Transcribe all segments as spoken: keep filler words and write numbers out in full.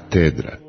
Katedra.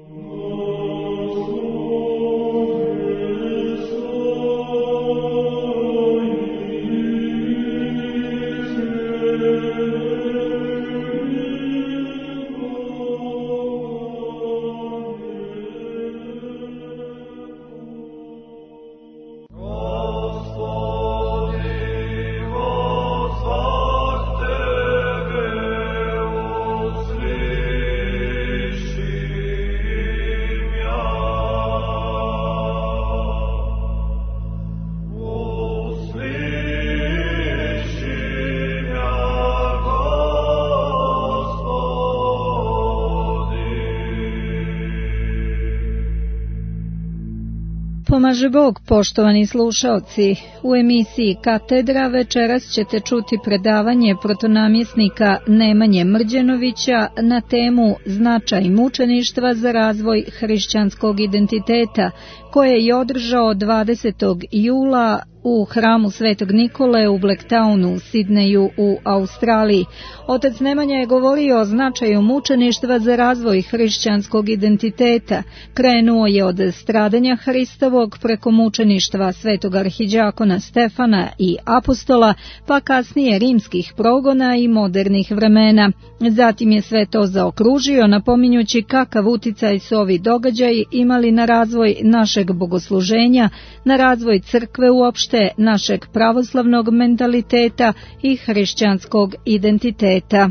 Pomaže Bog, poštovani slušaoci. U emisiji Katedra večeras ćete čuti predavanje protonamjesnika Nemanje Mrđenovića na temu Značaj mučeništva za razvoj hrišćanskog identiteta, koje je održao dvadesetog jula u hramu Svetog Nikole u Blacktownu u Sidneju u Australiji. Otac Nemanja je govorio o značaju mučeništva za razvoj hrišćanskog identiteta. Krenuo je od stradanja Hristovog preko mučeništva Svetog arhidžakona Stefana i apostola, pa kasnije rimskih progona i modernih vremena. Zatim je sve to zaokružio, napominjući kakav uticaj su ovi događaji imali na razvoj našeg bogosluženja, na razvoj crkve uopšte, našeg pravoslavnog mentaliteta i hrišćanskog identiteta.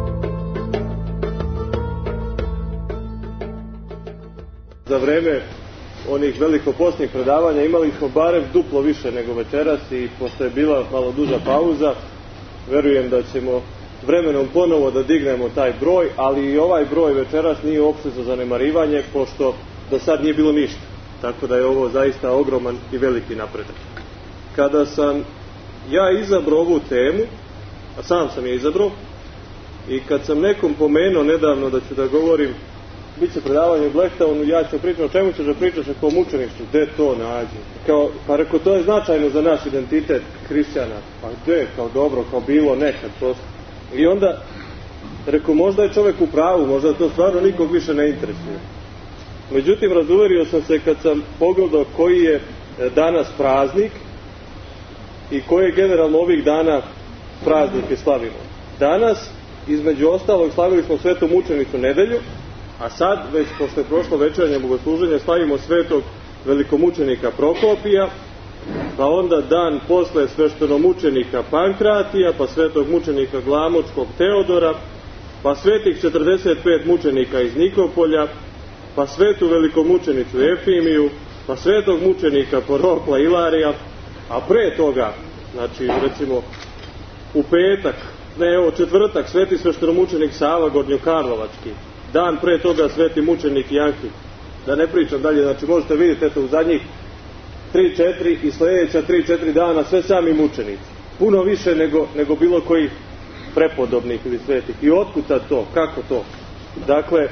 Za vreme onih velikopostnih predavanja imali smo barem duplo više nego večeras i pošto je bila malo duža pauza, verujem da ćemo vremenom ponovo da dignemo taj broj, ali i ovaj broj večeras nije uopšte za zanemarivanje, pošto do sad nije bilo ništa. Tako da je ovo zaista ogroman i veliki napredak. Kada sam ja izabrao ovu temu, a sam sam je izabrao, i kad sam nekom pomenuo nedavno da ću da govorim, bit će predavanje u Blacktownu, ja ću pričati, o čemu ćeš da pričaš, kao mučeništvu, gde to nađe? Kao, pa reko, to je značajno za naš identitet hrišćana. Pa gde, kao dobro, kao bilo nekad prosto. I onda, reko, možda je čovek u pravu, možda to stvarno nikog više ne interesuje. Međutim, razuverio sam se kad sam pogledao koji je danas praznik i koje generalno ovih dana praznike slavimo. Danas, između ostalog, slavili smo Svetu mučenicu nedelju, a sad, već pošto je prošlo večernje bogosluženje, slavimo Svetog velikomučenika Prokopija, pa onda dan posle sveštenomučenika Pankratija, pa Svetog mučenika Glamočkog Teodora, pa svetih četrdeset pet mučenika iz Nikopolja, pa Svetu velikomučenicu Efimiju, pa Svetog mučenika Porokla Ilarija, a pre toga, znači recimo u petak, ne evo četvrtak, Sveti sveštenomučenik Sava Gornjokarlovački, dan pre toga Sveti mučenik Janki, da ne pričam dalje, znači možete vidjeti eto u zadnjih tri četiri i sljedeća tri četiri dana sve sami mučenici, puno više nego, nego bilo koji prepodobnih ili svetih. I otkud sad to, kako to? Dakle,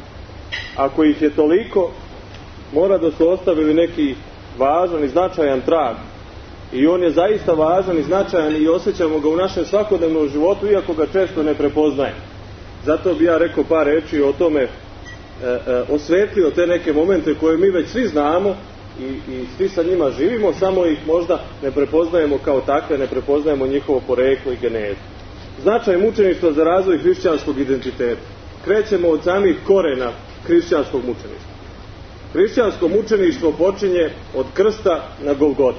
ako ih je toliko, mora da su ostavili neki važan i značajan trag. I on je zaista važan i značajan i osjećamo ga u našem svakodnevnom životu, iako ga često ne prepoznajemo. Zato bi ja rekao par reči o tome, e, e, osvetlio te neke momente koje mi već svi znamo i, i svi sa njima živimo, samo ih možda ne prepoznajemo kao takve, ne prepoznajemo njihovo poreklo i genezu. Značaj mučeništva za razvoj hrišćanskog identiteta. Krećemo od samih korena hrišćanskog mučeništva. Hrišćansko mučeništvo počinje od krsta na Golgoti.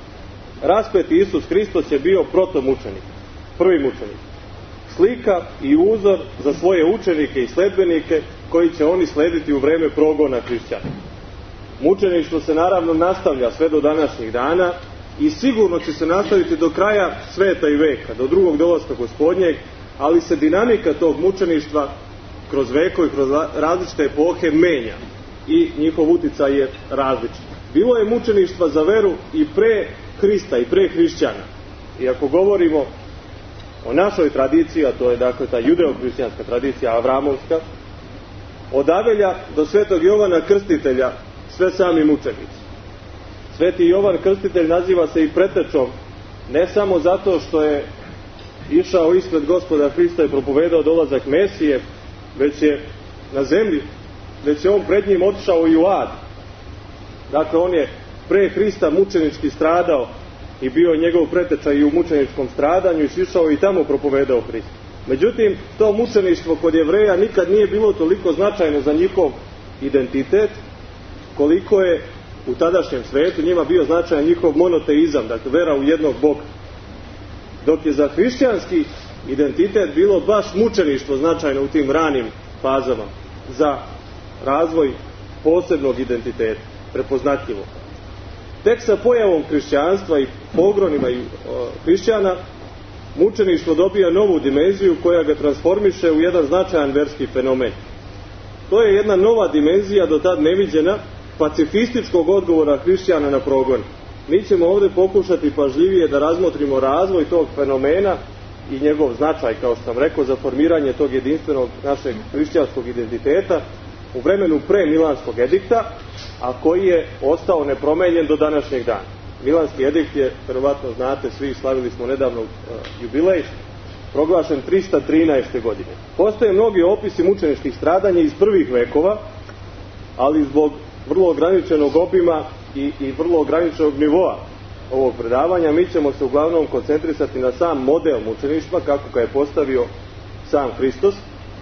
Raspeti Isus Hristos je bio protomučenik, prvi mučenik. Slika i uzor za svoje učenike i sledbenike koji će oni slediti u vreme progona hrišćana. Mučeništvo se naravno nastavlja sve do današnjih dana i sigurno će se nastaviti do kraja sveta i veka, do drugog dolaska Gospodnjeg, ali se dinamika tog mučeništva kroz vekove i kroz različite epohe menja i njihov uticaj je različit. Bilo je mučeništva za veru i pre Hrista i pre hrišćana. I ako govorimo o našoj tradiciji, a to je dakle ta judeo-hrišćanska tradicija, avramovska, od Avelja do Svetog Jovana Krstitelja, sve sami mučenici. Sveti Jovan Krstitelj naziva se i pretečom, ne samo zato što je išao ispred Gospoda Hrista i propovedao dolazak Mesije, već je na zemlji već je on pred njim otišao i u ad. Dakle, on je pre Hrista mučenički stradao i bio njegov preteča i u mučeničkom stradanju i sišao i tamo propovedao Hrist. Međutim, to mučeništvo kod Jevreja nikad nije bilo toliko značajno za njihov identitet, koliko je u tadašnjem svetu njima bio značajan njihov monoteizam, dakle vera u jednog Boga. Dok je za hrišćanski identitet bilo baš mučeništvo značajno u tim ranim fazama za razvoj posebnog identiteta, prepoznatljivo. Tek sa pojavom hrišćanstva i pogronima i o, hrišćana, mučeništvo dobija novu dimenziju koja ga transformiše u jedan značajan verski fenomen. To je jedna nova dimenzija, do tad neviđena, pacifističkog odgovora hrišćana na progon. Mi ćemo ovdje pokušati pažljivije da razmotrimo razvoj tog fenomena i njegov značaj, kao što sam rekao, za formiranje tog jedinstvenog našeg hrišćanskog identiteta u vremenu pre Milanskog edikta, a koji je ostao nepromenjen do današnjeg dana. Milanski edikt je, verovatno znate, svi slavili smo nedavno uh, jubilej, proglašen trista trinaeste. godine. Postoje mnogi opisi mučeničkih stradanja iz prvih vekova, ali zbog vrlo ograničenog obima i, i vrlo ograničenog nivoa ovog predavanja, mi ćemo se uglavnom koncentrisati na sam model mučeništva, kako ga je postavio sam Hristos,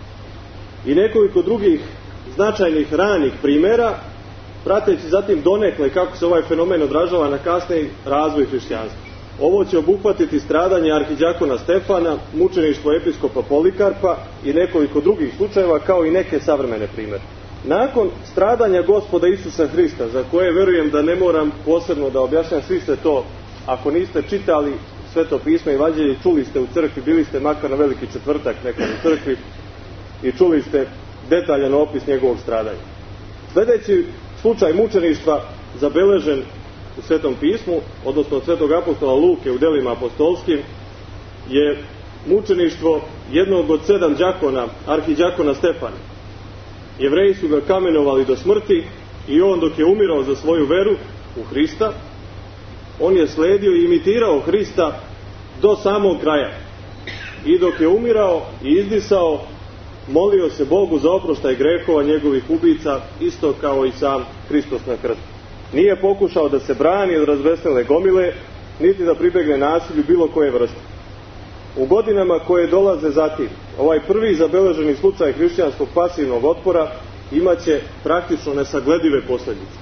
i nekoliko drugih značajnih ranih primjera, prateći zatim donekle kako se ovaj fenomen odražava na kasniji razvoj hrišćanstva. Ovo će obuhvatiti stradanje arhidjakona Stefana, mučeništvo episkopa Polikarpa i nekoliko drugih slučajeva, kao i neke savremene primjere. Nakon stradanja Gospoda Isusa Hrista, za koje verujem da ne moram posebno da objašnjam, svi ste to, ako niste čitali Sveto pismo i evanđelje, čuli ste u crkvi, bili ste makar na Veliki četvrtak nekad u crkvi i čuli ste detaljan opis njegovog stradanja. Sljedeći slučaj mučeništva zabeležen u Svetom pismu, odnosno od Svetog apostola Luke u delima apostolskim, je mučeništvo jednog od sedam đakona, arhidjakona Stefana. Jevreji su ga kamenovali do smrti i on, dok je umirao za svoju veru u Hrista, on je sledio i imitirao Hrista do samog kraja. I dok je umirao i izdisao, molio se Bogu za oproštaj grehova njegovih ubica, isto kao i sam Hristos na krstu. Nije pokušao da se brani od razveselne gomile, niti da pribegne nasilju bilo koje vrste. U godinama koje dolaze zatim, ovaj prvi zabeleženi slučaj hrišćanskog pasivnog otpora imaće praktično nesagledive posljedice.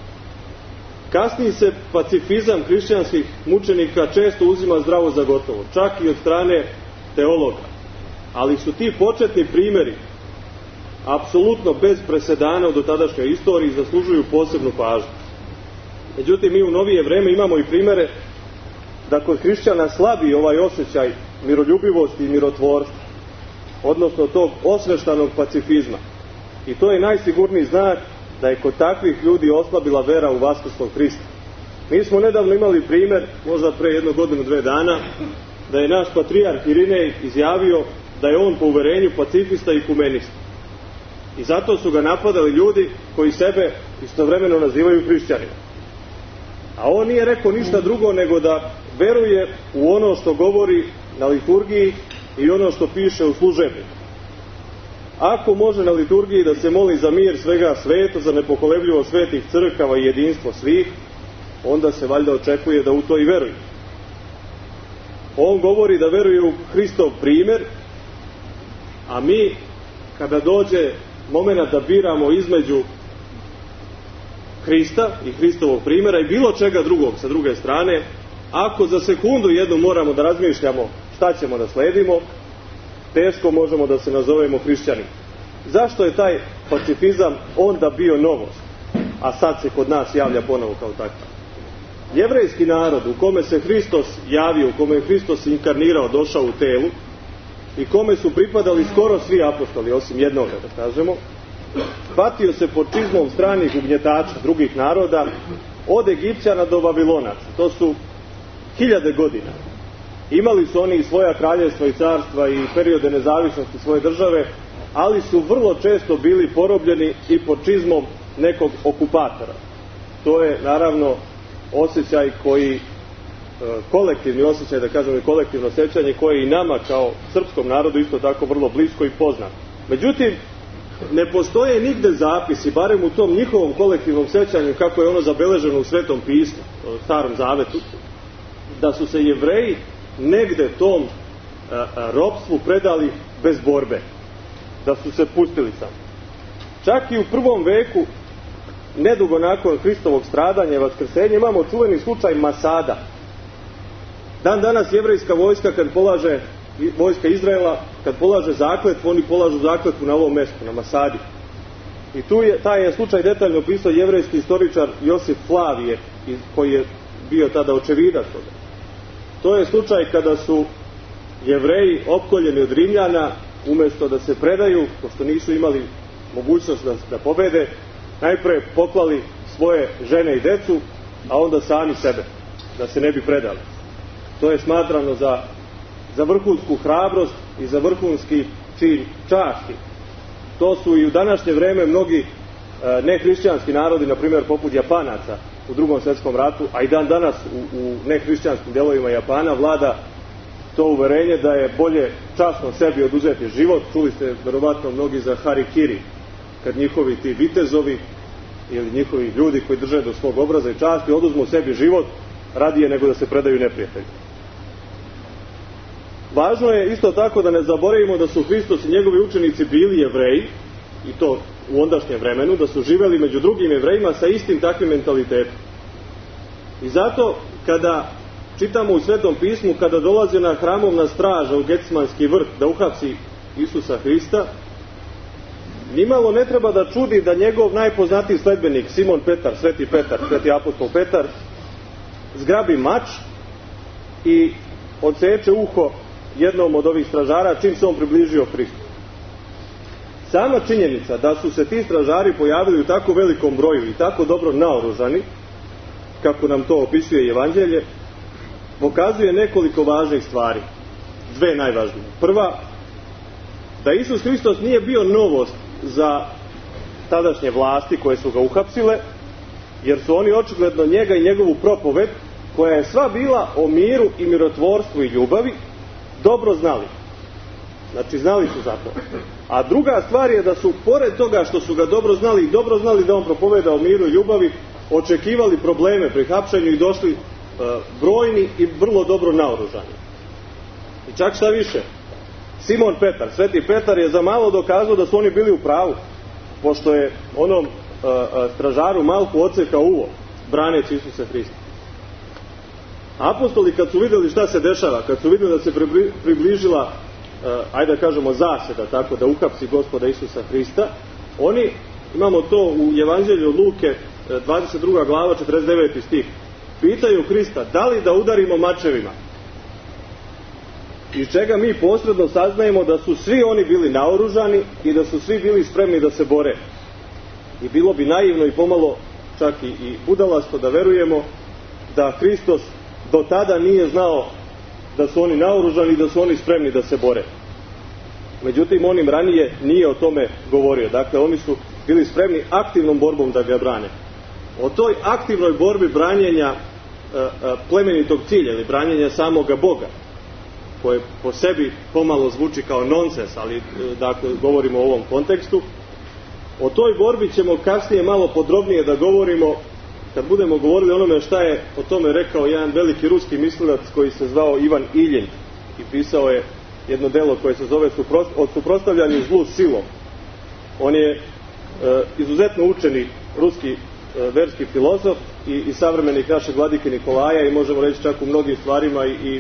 Kasniji se pacifizam hrišćanskih mučenika često uzima zdravo za gotovo, čak i od strane teologa. Ali su ti početni primjeri apsolutno bez presedana u dotadašnjoj istoriji, zaslužuju posebnu pažnju. Međutim, mi u novije vreme imamo i primjere da kod hrišćana slabi ovaj osjećaj miroljubivosti i mirotvorstva, odnosno tog osveštanog pacifizma. I to je najsigurniji znak da je kod takvih ljudi oslabila vera u vaskrslog Hrista. Mi smo nedavno imali primjer, možda pre jednu godinu, dve dana, da je naš patrijarh Irinej izjavio da je on po uverenju pacifista i kumenista. I zato su ga napadali ljudi koji sebe istovremeno nazivaju hrišćanima. A on nije rekao ništa drugo nego da veruje u ono što govori na liturgiji i ono što piše u služebniku. Ako može na liturgiji da se moli za mir svega sveta, za nepokolebljivo svetih crkava i jedinstvo svih, onda se valjda očekuje da u to i veruje. On govori da veruje u Hristov primjer, a mi, kada dođe moment da biramo između Hrista i Hristovog primjera i bilo čega drugog sa druge strane, ako za sekundu jednu moramo da razmišljamo šta ćemo da sledimo, teško možemo da se nazovemo hrišćanima. Zašto je taj pacifizam onda bio novost, a sad se kod nas javlja ponovo kao takav? Jevrejski narod u kome se Hristos javio, u kome je Hristos inkarnirao, došao u telu i kome su pripadali skoro svi apostoli, osim jednog, da kažemo, patio se pod čizmom stranih ugnjetača drugih naroda, od Egipćana do Vavilonaca. To su hiljade godina. Imali su oni i svoja kraljevstva i carstva i periode nezavisnosti svoje države, ali su vrlo često bili porobljeni i pod čizmom nekog okupatora. To je naravno osjećaj koji, kolektivni osjećaj, da kažem, kolektivno osjećanje koje i nama kao srpskom narodu isto tako vrlo blisko i poznato. Međutim, ne postoje nigde zapisi, barem u tom njihovom kolektivnom sećanju, kako je ono zabeleženo u Svetom pismu, u Starom zavetu, da su se Jevreji negde tom a, a, ropstvu predali bez borbe, da su se pustili samo. Čak i u prvom veku, nedugo nakon Hristovog stradanja i vaskrsenja, imamo čuveni slučaj Masada. Dan danas jevrejska vojska, kad polaže, vojska Izraela, kad polaže zakletvu, oni polažu zakletvu na ovom mestu, na Masadi. I tu je, taj je slučaj detaljno opisao jevrejski istoričar Josif Flavije, koji je bio tada očevidac toga. To je slučaj kada su Jevreji opkoljeni od Rimljana, umjesto da se predaju, pošto nisu imali mogućnost da, da pobede, najpre poklali svoje žene i decu, a onda sami sebe, da se ne bi predali. To je smatrano za, za vrhunsku hrabrost i za vrhunski čin časti. To su i u današnje vreme mnogi e, nehrišćanski narodi, na primjer poput Japanaca u drugom svjetskom ratu, a i dan danas u, u nehrišćanskim delovima Japana vlada to uverenje da je bolje časno sebi oduzeti život. Čuli ste verovatno mnogi za harikiri, kad njihovi ti vitezovi ili njihovi ljudi koji drže do svog obraza i časti oduzmu sebi život radije nego da se predaju neprijatelju. Važno je isto tako da ne zaboravimo da su Hristos i njegovi učenici bili Jevreji, i to u ondašnjem vremenu, da su živeli među drugim Jevrejima sa istim takvim mentalitetom. I zato kada čitamo u Svetom pismu, kada dolazi na hramovna straža u Getsmanski vrt da uhapsi Isusa Hrista, nimalo ne treba da čudi da njegov najpoznatiji sledbenik Simon Petar, Sveti Petar, Sveti apostol Petar, zgrabi mač i odseče uho jednom od ovih stražara čim se on približio Hristu. Sama činjenica da su se ti stražari pojavili u tako velikom broju i tako dobro naoružani, kako nam to opisuje Evanđelje, pokazuje nekoliko važnih stvari. Dve najvažnije. Prva, da Isus Hristos nije bio novost za tadašnje vlasti koje su ga uhapsile, jer su oni očigledno njega i njegovu propoved, koja je sva bila o miru i mirotvorstvu i ljubavi, dobro znali. Znači, znali su za to. A druga stvar je da su, pored toga što su ga dobro znali i dobro znali da on propoveda o miru i ljubavi, očekivali probleme pri hapšenju i došli e, brojni i vrlo dobro naoružani. I čak šta više, Simon Petar, Sveti Petar je za malo dokazao da su oni bili u pravu, pošto je onom e, e, stražaru Malku odsekao uvo, braneći Isusa Hrista. Apostoli kad su vidjeli šta se dešava, kad su vidjeli da se približila, e, ajde da kažemo, zaseda, tako da uhapsi Gospoda Isusa Hrista, oni, imamo to u Evanđelju Luke, dvadeset druga glava, četrdeset deveti stih, pitaju Hrista, da li da udarimo mačevima? Iz čega mi posredno saznajemo da su svi oni bili naoružani i da su svi bili spremni da se bore. I bilo bi naivno i pomalo čak i, i budalasto da verujemo da Hristos do tada nije znao da su oni naoružani i da su oni spremni da se bore. Međutim, on im ranije nije o tome govorio. Dakle, oni su bili spremni aktivnom borbom da ga brane. O toj aktivnoj borbi branjenja e, e, plemenitog cilja ili branjenja samoga Boga, koje po sebi pomalo zvuči kao nonsens, ali e, dakle, govorimo o ovom kontekstu, o toj borbi ćemo kasnije malo podrobnije da govorimo kad budemo govorili o onome šta je o tome rekao jedan veliki ruski mislilac koji se zvao Ivan Iljin i pisao je jedno delo koje se zove Od suprotstavljanju zlu silom. On je e, izuzetno učeni ruski e, verski filozof i, i savremenik našeg vladike Nikolaja i možemo reći čak u mnogim stvarima i, i e,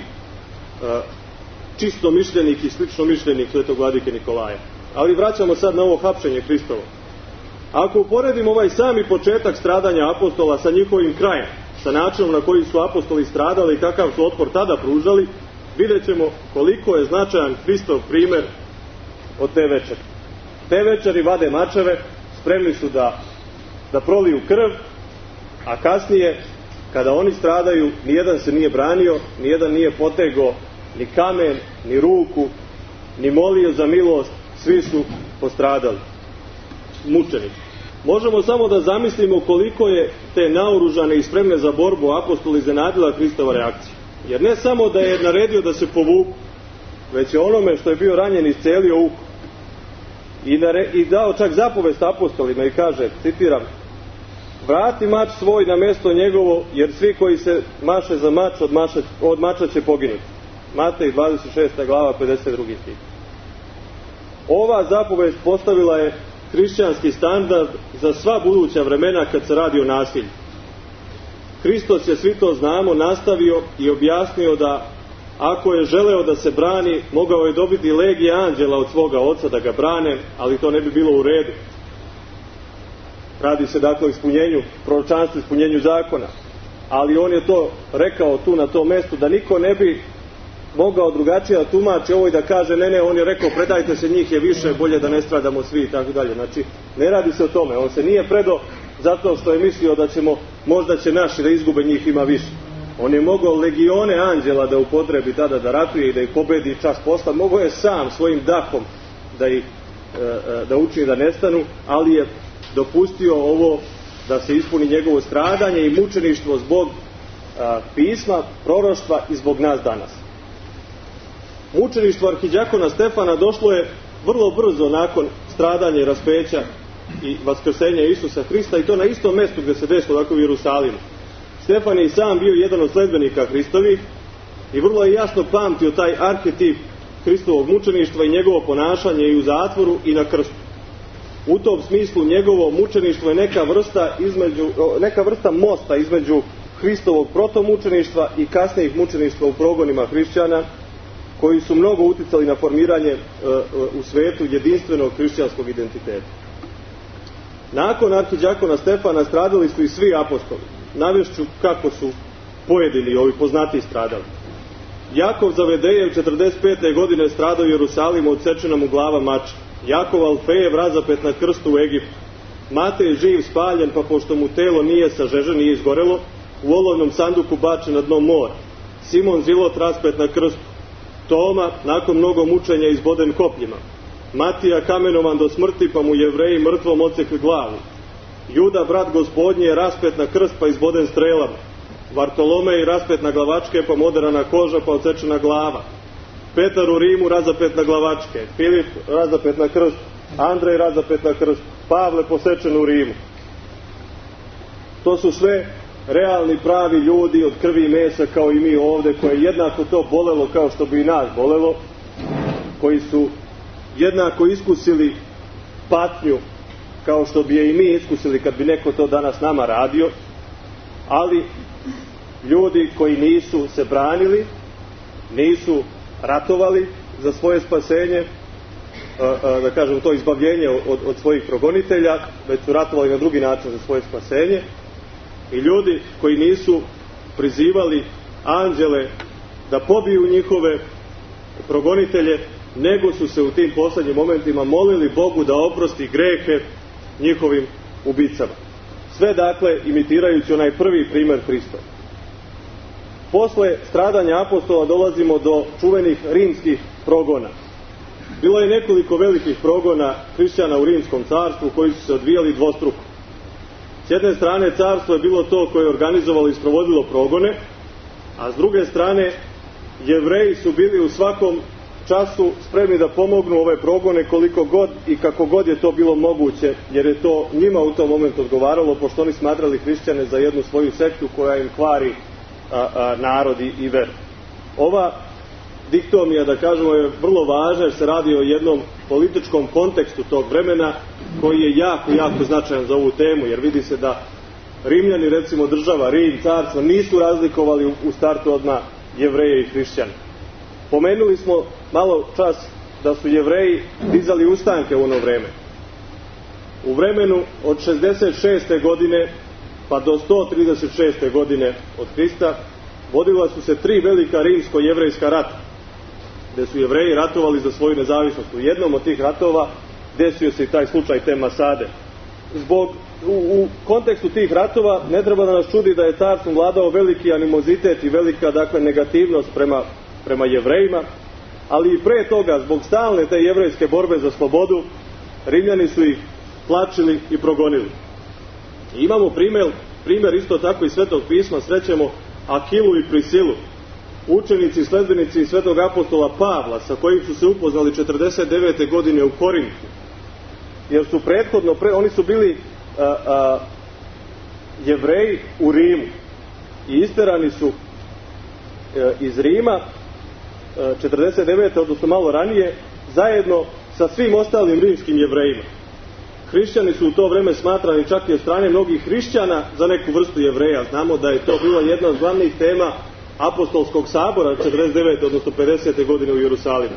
čisto mišljenik i slično mišljenik svetog vladike Nikolaja. Ali vraćamo sad na ovo hapšenje Hristovo. Ako uporedimo ovaj sami početak stradanja apostola sa njihovim krajem, sa načinom na koji su apostoli stradali i kakav su otpor tada pružali, vidjet ćemo koliko je značajan Hristov primjer od te večeri. Te večeri vade mačeve, spremni su da, da proliju krv, a kasnije, kada oni stradaju, nijedan se nije branio, nijedan nije potegao ni kamen, ni ruku, ni molio za milost, svi su postradali, mučeni. Možemo samo da zamislimo koliko je te naoružane i spremne za borbu apostoli iznenadila Hristova reakcija. Jer ne samo da je naredio da se povuku, već je onome što je bio ranjen iscelio uho. i, nare, i dao čak zapovest apostolima i kaže, citiram, vrati mač svoj na mjesto njegovo, jer svi koji se maše za mač od, maša, od mača će poginuti. Matej dvadeset šesta glava pedeset drugi stih. Ova zapovest postavila je hrišćanski standard za sva buduća vremena kad se radi o nasilju. Hristos je, svi to znamo, nastavio i objasnio da ako je želeo da se brani, mogao je dobiti legije anđela od svoga oca da ga brane, ali to ne bi bilo u redu. Radi se dakle o ispunjenju proročanstva, ispunjenju zakona. Ali on je to rekao tu na tom mjestu da niko ne bi mogao drugačije da tumači ovo i da kaže ne, ne, on je rekao predajte se, njih je više, bolje da ne stradamo svi i tako dalje. Znači, ne radi se o tome. On se nije predao zato što je mislio da ćemo, možda će naši da izgube, njih ima više. On je mogao legione anđela da upotrebi tada da ratuje i da ih pobedi čas posla. Mogao je sam svojim dahom da ih da učini da nestanu, ali je dopustio ovo da se ispuni njegovo stradanje i mučeništvo zbog a, pisma, proroštva i zbog nas danas. Mučeništvo arhidjakona Stefana došlo je vrlo brzo nakon stradanja i raspeća i vaskrsenja Isusa Hrista, i to na istom mjestu gdje se desilo, dakle u Jerusalimu. Stefan je i sam bio jedan od sledbenika Hristovih i vrlo je jasno pamtio taj arhetip Hristovog mučeništva i njegovo ponašanje i u zatvoru i na krstu. U tom smislu njegovo mučeništvo je neka vrsta, između, neka vrsta mosta između Hristovog protomučeništva i kasnijih mučeništva u progonima hrišćana, koji su mnogo uticali na formiranje e, u svetu jedinstvenog hrišćanskog identiteta. Nakon arhidjakona Stefana stradali su i svi apostoli. Navešću kako su pojedini ovi poznati stradali. Jakov Zavedejev četrdeset pete godine stradao u Jerusalimu, odsečena mu glava mača. Jakov Alfejev razapet na krstu u Egiptu. Matej živ spaljen, pa pošto mu telo nije sažeženo, nije izgorelo, u olovnom sanduku bačen na dno mora. Simon Zilot raspet na krstu. Toma nakon mnogo mučenja izboden kopljima. Matija kamenovan do smrti, pa mu Jevreji mrtvom odsekli glavu. Juda, brat gospodnji, je raspet na krst, pa izboden strelama. Vartolomej raspet na glavačke, pa moderana koža, pa odsečena glava. Petar u Rimu razapet na glavačke. Filip razapet na krst. Andrej razapet na krst. Pavle posečen u Rimu. To su sve realni, pravi ljudi od krvi i mesa kao i mi ovdje, koje jednako to bolelo kao što bi i nas bolelo, koji su jednako iskusili patnju kao što bi je i mi iskusili kad bi neko to danas nama radio, ali ljudi koji nisu se branili, nisu ratovali za svoje spasenje, da kažem to izbavljenje od, od svojih progonitelja, već su ratovali na drugi način za svoje spasenje, i ljudi koji nisu prizivali anđele da pobiju njihove progonitelje, nego su se u tim poslednjim momentima molili Bogu da oprosti grehe njihovim ubicama. Sve dakle imitirajući onaj prvi primjer Hristov. Posle stradanja apostola dolazimo do čuvenih rimskih progona. Bilo je nekoliko velikih progona hrišćana u rimskom carstvu koji su se odvijali dvostruko. S jedne strane carstvo je bilo to koje je organizovalo i sprovodilo progone, a s druge strane Jevreji su bili u svakom času spremni da pomognu ove progone koliko god i kako god je to bilo moguće, jer je to njima u tom momentu odgovaralo, pošto oni smatrali hrišćane za jednu svoju sektu koja im kvari a, a, narod i, i veru. Ova diktomija, da kažemo, je vrlo važna jer se radi o jednom političkom kontekstu tog vremena koji je jako, jako značajan za ovu temu, jer vidi se da Rimljani, recimo država, Rim, carstvo, nisu razlikovali u startu odmah Jevreje i hrišćane. Pomenuli smo malo čas da su Jevreji dizali ustanke u ono vreme. U vremenu od šezdeset šeste godine pa do sto trideset šeste godine od Hrista vodila su se tri velika rimsko-jevrejska rata, gdje su Jevreji ratovali za svoju nezavisnost. U jednom od tih ratova desio se i taj slučaj te Masade. Zbog, u, u kontekstu tih ratova ne treba da nas čudi da je carstvom vladao veliki animozitet i velika, dakle, negativnost prema, prema Jevrejima, ali i pre toga, zbog stalne te jevrejske borbe za slobodu, Rimljani su ih tlačili i progonili. I imamo primjer, primjer isto tako iz Svetog pisma, srećemo Akilu i Prisilu, učenici i sledbenici Svetog apostola Pavla, sa kojim su se upoznali četrdeset devete godine u Korintu, jer su prethodno, pre, oni su bili a, a, Jevreji u Rimu i isterani su a, iz Rima a, četrdeset devete odnosno malo ranije, zajedno sa svim ostalim rimskim Jevrejima. Hrišćani su u to vreme smatrani čak i od strane mnogih hrišćana za neku vrstu Jevreja. Znamo da je to bila jedna od glavnih tema apostolskog sabora četrdeset devete odnosno pedesete godine u Jerusalimu.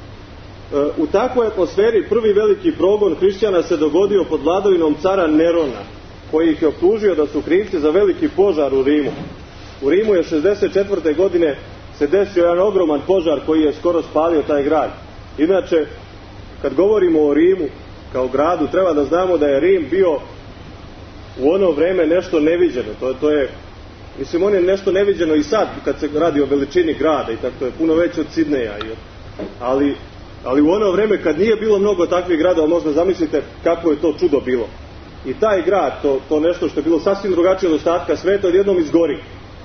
U takvoj atmosferi prvi veliki progon hrišćana se dogodio pod vladavinom cara Nerona, koji ih je optužio da su krivci za veliki požar u Rimu. U Rimu je šezdeset četvrte godine se desio jedan ogroman požar koji je skoro spalio taj grad. Inače, kad govorimo o Rimu kao gradu, treba da znamo da je Rim bio u ono vreme nešto neviđeno. To, to je, mislim, on je nešto neviđeno i sad kad se radi o veličini grada i tako, to je puno veće od Sidneja. Ali, ali u ono vreme kad nije bilo mnogo takvih gradova, možda zamislite kako je to čudo bilo. I taj grad, to, to nešto što je bilo sasvim drugačije od ostatka sveta, odjednom izgori.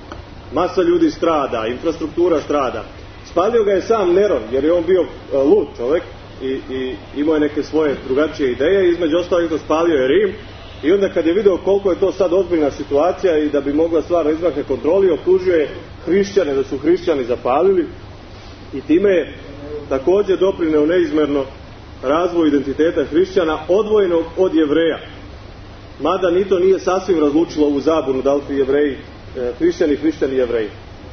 Masa ljudi strada, infrastruktura strada. Spalio ga je sam Neron, jer je on bio uh, lud čovjek i, i imao je neke svoje drugačije ideje. Između ostalih to spalio je Rim. I onda kad je video koliko je to sad ozbiljna situacija i da bi mogla stvar da izmakne kontroli, optužio je hrišćane da su hrišćani zapalili i time je također doprineo neizmerno razvoju identiteta hrišćana odvojenog od Jevreja. Mada ni to nije sasvim razlučilo ovu zabunu da li su Jevreji hrišćani, hrišćani Jevreji.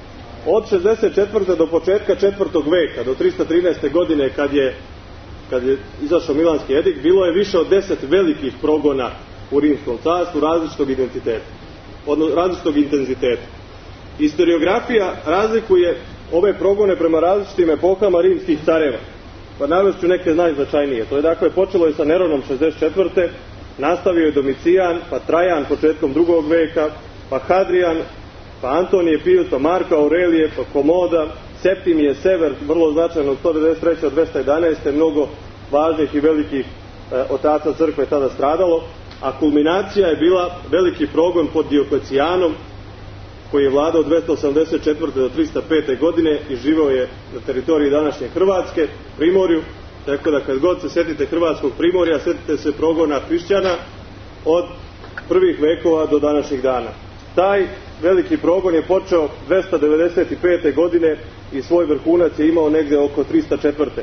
Od šezdeset četvrte do početka četvrtog veka, do tristo trinaeste godine kad je, kad je izašao Milanski edikt, bilo je više od deset velikih progona u Rimskom carstvu različitog identiteta, odnosno različitog intenziteta. Historiografija razlikuje ove progone prema različitim epohama rimskih careva. Pa navešću neke najznačajnije. To je dakle počelo je sa Neronom šezdeset četvrte nastavio je Domicijan, pa Trajan početkom drugog veka, pa Hadrian, pa Antonije Pius, pa Marko Aurelije, pa Komoda, Septimije Sever, vrlo značajno od sto devedeset treće do dvesta jedanaeste, mnogo važnih i velikih e, otaca crkve tada stradalo, a kulminacija je bila veliki progon pod Dioklecijanom, koji je vladao od dvesta osamdeset četvrte do tristo pete godine i živeo je na teritoriji današnje Hrvatske, Primorju, tako da kad god se setite Hrvatskog Primorja, setite se progona hrišćana od prvih vekova do današnjih dana. Taj veliki progon je počeo dvesta devedeset pete godine i svoj vrhunac je imao negde oko tristo četvrte.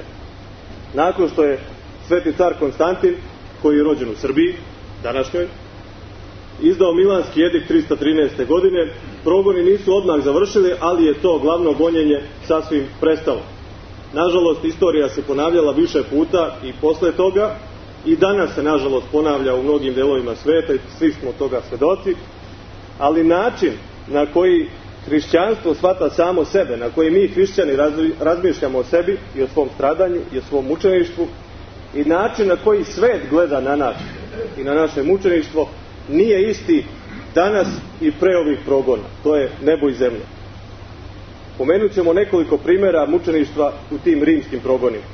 Nakon što je sveti car Konstantin, koji je rođen u Srbiji, današnjoj, izdao Milanski edikt tristo trinaeste godine, progoni nisu odmah završili, ali je to glavno gonjenje sasvim prestalo. Nažalost, istorija se ponavljala više puta i posle toga, i danas se nažalost ponavlja u mnogim delovima sveta i svi smo toga svedoci, ali način na koji hrišćanstvo shvata samo sebe, na koji mi hrišćani razmišljamo o sebi i o svom stradanju i o svom mučeništvu, i način na koji svet gleda na nas i na naše mučeništvo nije isti danas i pre ovih progona. To je nebo i zemlja. Pomenut ćemo nekoliko primjera mučeništva u tim rimskim progonima.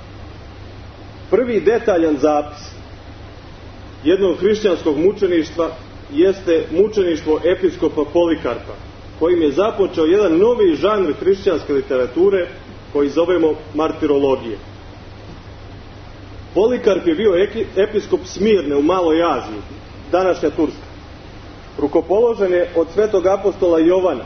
Prvi detaljan zapis jednog hrišćanskog mučeništva jeste mučeništvo episkopa Polikarpa, kojim je započeo jedan novi žanr hrišćanske literature koji zovemo martirologije. Polikarp je bio episkop Smirne u Maloj Aziji, današnja Turska. Rukopoložen je od svetog apostola Jovana.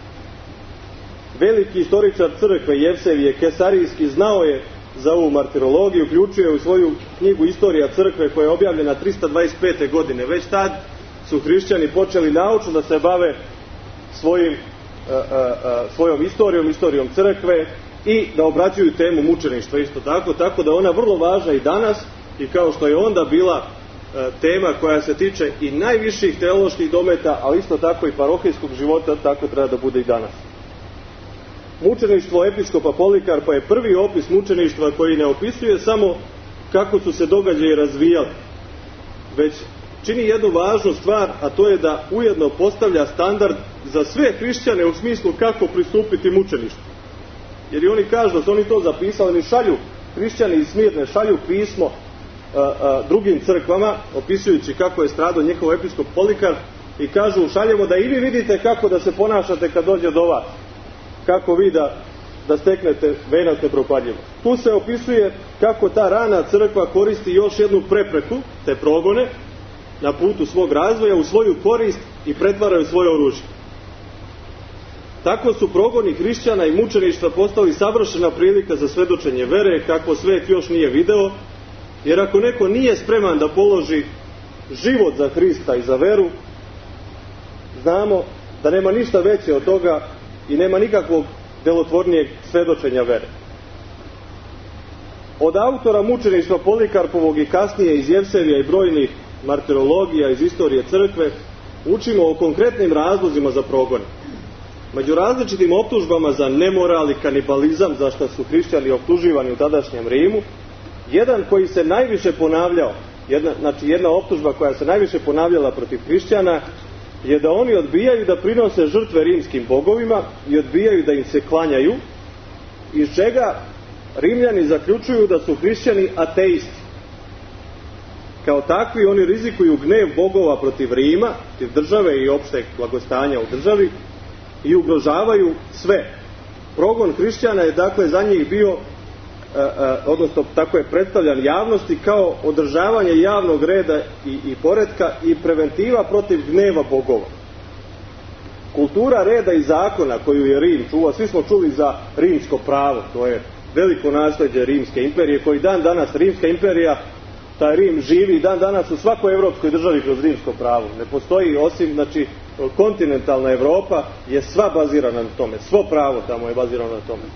Veliki istoričar crkve Jevsevije Kesarijski znao je za ovu martirologiju, uključio je u svoju knjigu Istorija crkve koja je objavljena tristo dvadeset pete godine. Već tad su hrišćani počeli naučno da se bave svojim, a, a, a, svojom istorijom, istorijom crkve i da obraćaju temu mučeništva isto tako, tako da ona vrlo važna i danas, i kao što je onda bila a, tema koja se tiče i najviših teoloških dometa, ali isto tako i parohijskog života, tako treba da bude i danas. Mučeništvo episkopa Polikarpa je prvi opis mučeništva koji ne opisuje samo kako su se događaji razvijali, već čini jednu važnu stvar, a to je da ujedno postavlja standard za sve hrišćane u smislu kako pristupiti mučeništvu. Jer i oni kažu da su oni to zapisali, oni šalju, hrišćani iz Smirne šalju pismo a, a, drugim crkvama, opisujući kako je stradao njihov episkop Polikarp, i kažu šaljemo da i vi vidite kako da se ponašate kad dođe do vas. Kako vi da da steknete venac nepropadljivosti. Tu se opisuje kako ta rana crkva koristi još jednu prepreku, te progone, na putu svog razvoja u svoju korist i pretvaraju svoje oružje. Tako su progoni hrišćana i mučeništva postali savršena prilika za svedočenje vere, kako svet još nije video, jer ako neko nije spreman da položi život za Hrista i za veru, znamo da nema ništa veće od toga i nema nikakvog delotvornijeg svedočenja vere. Od autora mučeništva Polikarpovog i kasnije iz Jevsevija i brojnih martirologija iz istorije crkve učimo o konkretnim razlozima za progone. Među različitim optužbama za nemoral i kanibalizam, za što su hrišćani optuživani u tadašnjem Rimu, jedan koji se najviše ponavljao, jedna, znači jedna optužba koja se najviše ponavljala protiv hrišćana, je da oni odbijaju da prinose žrtve rimskim bogovima i odbijaju da im se klanjaju, iz čega Rimljani zaključuju da su hrišćani ateisti. Kao takvi oni rizikuju gnev bogova protiv Rima, protiv države i opšteg blagostanja u državi i ugrožavaju sve. Progon hrišćana je dakle za njih bio, e, e, odnosno tako je predstavljan javnosti kao održavanje javnog reda i, i poretka i preventiva protiv gneva bogova. Kultura reda i zakona koju je Rim čuva, svi smo čuli za rimsko pravo, to je veliko nasleđe Rimske imperije, koji dan danas Rimska imperija, taj Rim živi dan danas u svakoj evropskoj državi kroz rimsko pravo. Ne postoji osim, znači, kontinentalna Evropa je sva bazirana na tome, svo pravo tamo je bazirano na tome.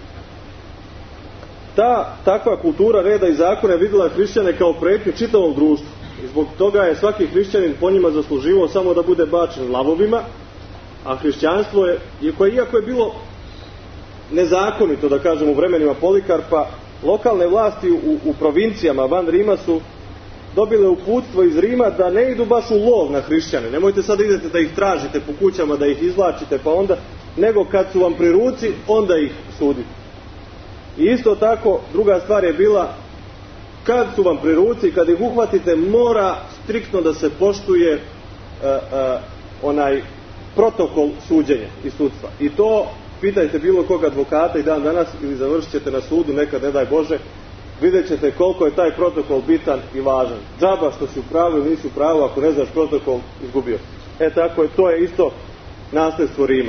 Ta takva kultura reda i zakona je vidjela hrišćane kao pretnju čitavom društvu i zbog toga je svaki hrišćanin po njima zasluživao samo da bude bačen lavovima, a hrišćanstvo je, koje iako je bilo nezakonito, da kažem, u vremenima Polikarpa, lokalne vlasti u, u provincijama van Rima su dobile uputstvo iz Rima da ne idu baš u lov na hrišćane. Nemojte sad idete da ih tražite po kućama, da ih izvlačite, pa onda, nego kad su vam pri ruci, onda ih sudite. I isto tako, druga stvar je bila, kad su vam pri ruci, kad ih uhvatite, mora striktno da se poštuje uh, uh, onaj protokol suđenja i sudstva. I to, pitajte bilo kog advokata i dan danas, ili završit ćete na sudu, nekad ne daj Bože, vidjet ćete koliko je taj protokol bitan i važan. Džaba što si u pravu ili nisi u pravu, ako ne znaš protokol, izgubio. E tako je, to je isto nasljedstvo Rima.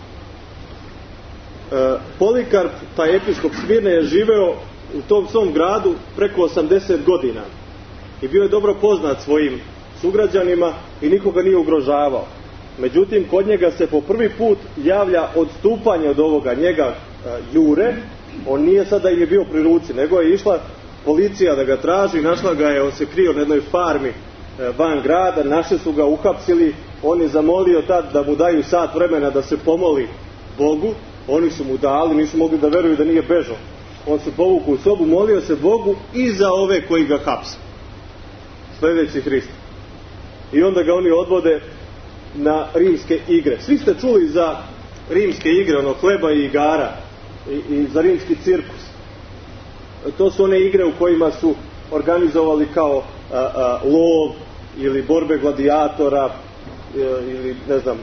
E, Polikarp, taj episkop Smirne, je živeo u tom svom gradu preko osamdeset godina i bio je dobro poznat svojim sugrađanima i nikoga nije ugrožavao. Međutim, kod njega se po prvi put javlja odstupanje od ovoga, njega e, jure. On nije sada im je bio pri ruci, nego je išla policija da ga traži, našla ga je, on se krio na jednoj farmi e, van grada, našli su ga, uhapsili, on je zamolio tad da mu daju sat vremena da se pomoli Bogu, oni su mu dali, nisu mogli da veruju da nije bežao. On se povukao u sobu, molio se Bogu i za ove koji ga hapse, sledeći Hrist. I onda ga oni odvode na rimske igre. Svi ste čuli za rimske igre, ono hleba i igara, i, i za rimski cirkus. To su one igre u kojima su organizovali kao a, a, lov ili borbe gladijatora a, ili ne znam,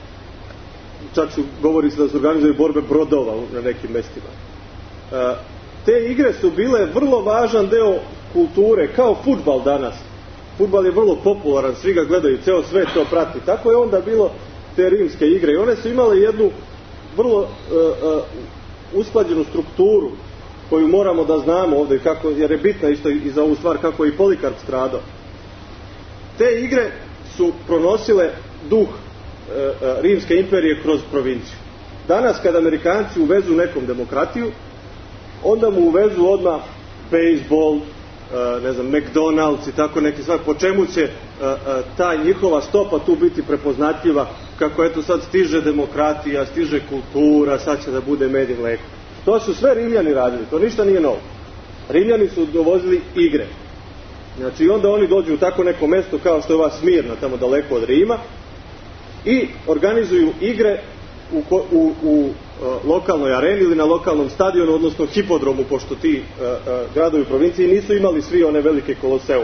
čak su, govori se da su organizovali borbe brodova na nekim mestima. A, te igre su bile vrlo važan deo kulture, kao fudbal danas. Fudbal je vrlo popularan, svi ga gledaju, ceo svet to prati. Tako je onda bilo te rimske igre i one su imale jednu vrlo uh, uh, usklađenu strukturu koju moramo da znamo ovdje, kako, jer je bitna isto i za ovu stvar kako je i Polikarp stradao. Te igre su pronosile duh uh, uh, rimske imperije kroz provinciju. Danas kad Amerikanci uvezu nekom demokratiju, onda mu uvezu odmah bejsbol, Uh, ne znam, McDonald's i tako neki stvar, po čemu će uh, uh, ta njihova stopa tu biti prepoznatljiva, kako eto sad stiže demokratija, stiže kultura, sad će da bude med i mleko. To su sve Rimljani radili, to ništa nije novo. Rimljani su dovozili igre. Znači onda oni dođu u tako neko mesto kao što je ova Smirna, tamo daleko od Rima, i organizuju igre u, u, u lokalnoj areni ili na lokalnom stadionu, odnosno hipodromu, pošto ti uh, uh, gradovi u provinciji nisu imali svi one velike koloseume.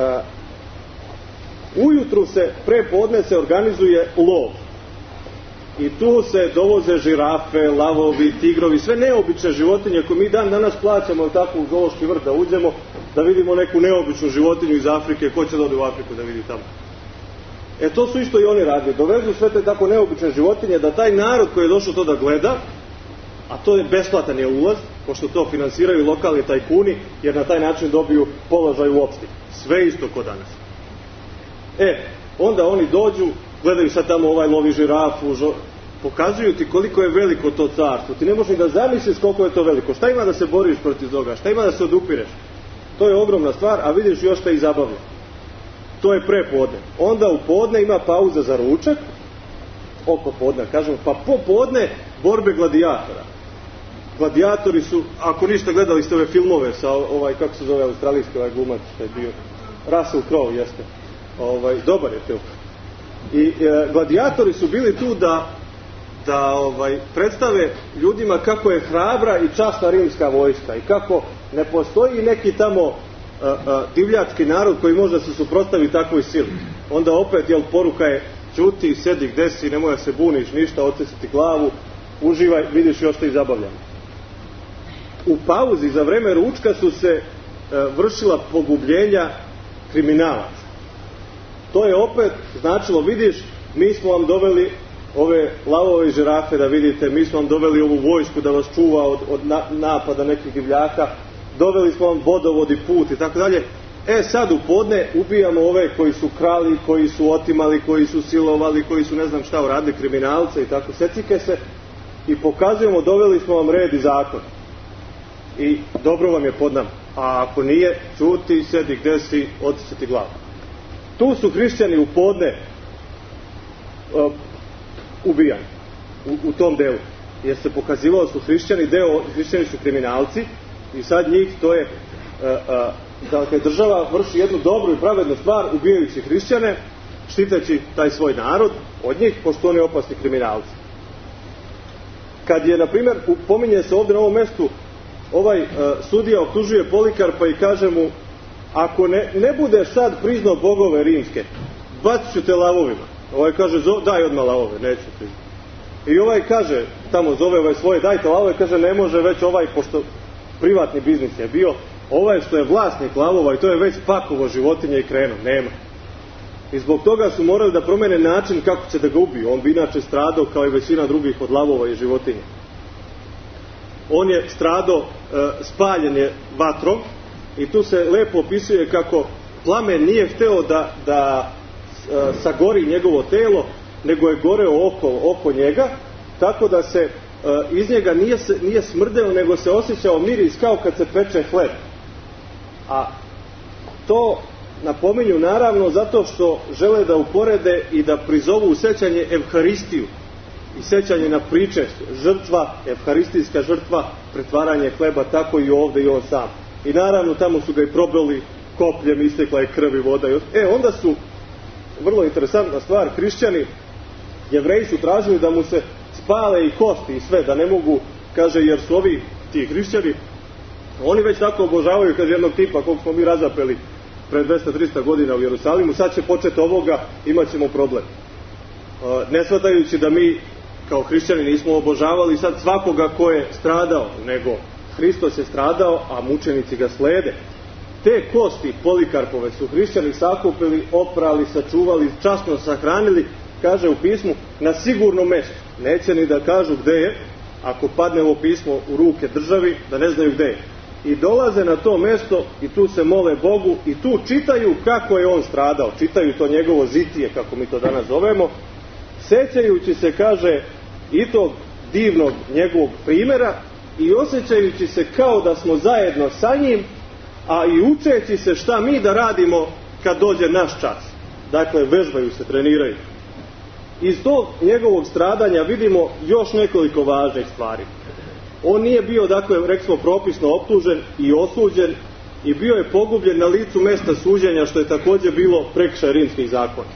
Uh, ujutru se, pre podne se organizuje lov. I tu se dovoze žirafe, lavovi, tigrovi, sve neobične životinje koje mi dan danas plaćamo tako u zoološki vrt da uđemo, da vidimo neku neobičnu životinju iz Afrike. Ko će da ode u Afriku da vidi tamo? E to su isto i oni radili. Dovezu sve te tako neobične životinje da taj narod koji je došao to da gleda, a to je besplatan je ulaz, pošto to finansiraju lokalni tajkuni, jer na taj način dobiju položaj u opštini. Sve isto ko danas. E, onda oni dođu, gledaju sad tamo ovaj lovi žirafu, žo... pokazuju ti koliko je veliko to carstvo. Ti ne možeš ni da zamisliš koliko je to veliko. Šta ima da se boriš protiv toga? Šta ima da se odupireš? To je ogromna stvar, a vidiš još šta i zabavlja. To je pre podne. Onda u podne ima pauza za ručak, oko podne, kažemo, pa po podne borbe gladijatora. Gladijatori su, ako ništa gledali ste ove filmove sa ovaj, kako se zove australijski ovaj glumac, što je bio, Russell Crowe, jeste. Ovaj, dobar je film. I e, gladijatori su bili tu da, da ovaj, predstave ljudima kako je hrabra i časna rimska vojska i kako ne postoji neki tamo a, a, divljački narod koji može da se suprotstavi takvoj sili. Onda opet, jel, poruka je ćuti, sedi gde si, nemoj da se buniš ništa, odseci glavu, uživaj, vidiš još što i zabavljamo. U pauzi za vreme ručka su se a, vršila pogubljenja kriminalaca. To je opet značilo, vidiš, mi smo vam doveli ove lavove i žirafe da vidite, mi smo vam doveli ovu vojsku da vas čuva od, od na, napada nekih divljaka, doveli smo vam vodovod i put i tako dalje. E sad u podne ubijamo ove koji su krali, koji su otimali, koji su silovali, koji su ne znam šta uradili, kriminalce i tako, secike se i pokazujemo, doveli smo vam red i zakon. I dobro vam je pod nama. A ako nije, čuti, sedi gde si, odsjeti glavu. Tu su hrišćani u podne uh, ubijani u, u tom delu, jer se pokazivalo su hrišćani, deo hrišćani su kriminalci i sad njih to je uh, uh, dakle država vrši jednu dobru i pravednu stvar ubijajući hrišćane, štiteći taj svoj narod od njih, pošto oni opasni kriminalci. Kad je, na primjer, pominje se ovdje na ovom mestu, ovaj uh, sudija optužuje Polikarpa i kaže mu, ako ne, ne budeš sad priznao bogove rimske, bacit ću te lavovima. Ovaj kaže, daj odmah lavove, neću priznati. I ovaj kaže, tamo zove ovaj svoje, dajte lavove, kaže, ne može već ovaj, pošto privatni biznis je bio, ovaj što je vlasnik lavova i to je već pakovo životinje i krenuo, nema. I zbog toga su morali da promene način kako će da ga ubiju. On bi inače stradao kao i većina drugih od lavova i životinja. On je stradao, e, spaljen je vatrom i tu se lepo opisuje kako plamen nije hteo da, da e, sagori njegovo telo, nego je goreo oko, oko njega, tako da se e, iz njega nije, nije smrdeo, nego se osjećao miris kao kad se peče hleb. A to napominju naravno zato što žele da uporede i da prizovu u sećanje Evharistiju i sećanje na priče, žrtva, evharistijska žrtva, pretvaranje hleba, tako i ovde i on sam. I naravno tamo su ga i probili kopljem, istekla je krv i voda. E, onda su, vrlo interesantna stvar, hrišćani, Jevreji su tražili da mu se spale i kosti i sve, da ne mogu, kaže, jer su ovi ti hrišćani, oni već tako obožavaju, kaže, jednog tipa kog smo mi razapeli pre dvesta do trista godina u Jerusalimu, sad će početi ovoga, imat ćemo problem. Ne shvatajući da mi kao hrišćani nismo obožavali sad svakoga ko je stradao, nego Hristos je stradao, a mučenici ga slede. Te kosti Polikarpove su hrišćani sakupili, oprali, sačuvali, časno sahranili, kaže u pismu, na sigurnom mjestu. Neće ni da kažu gde je, ako padne ovo pismo u ruke državi, da ne znaju gde je. I dolaze na to mjesto i tu se mole Bogu i tu čitaju kako je on stradao, čitaju to njegovo žitije, kako mi to danas zovemo, sećajući se, kaže, i tog divnog njegovog primjera i osjećajući se kao da smo zajedno sa njim, a i učeći se šta mi da radimo kad dođe naš čas. Dakle, vežbaju se, treniraju. Iz tog njegovog stradanja vidimo još nekoliko važnih stvari. On nije bio, dakle, rekli propisno optužen i osuđen i bio je pogubljen na licu mesta suđenja, što je također bilo prekršaj rimskih zakona.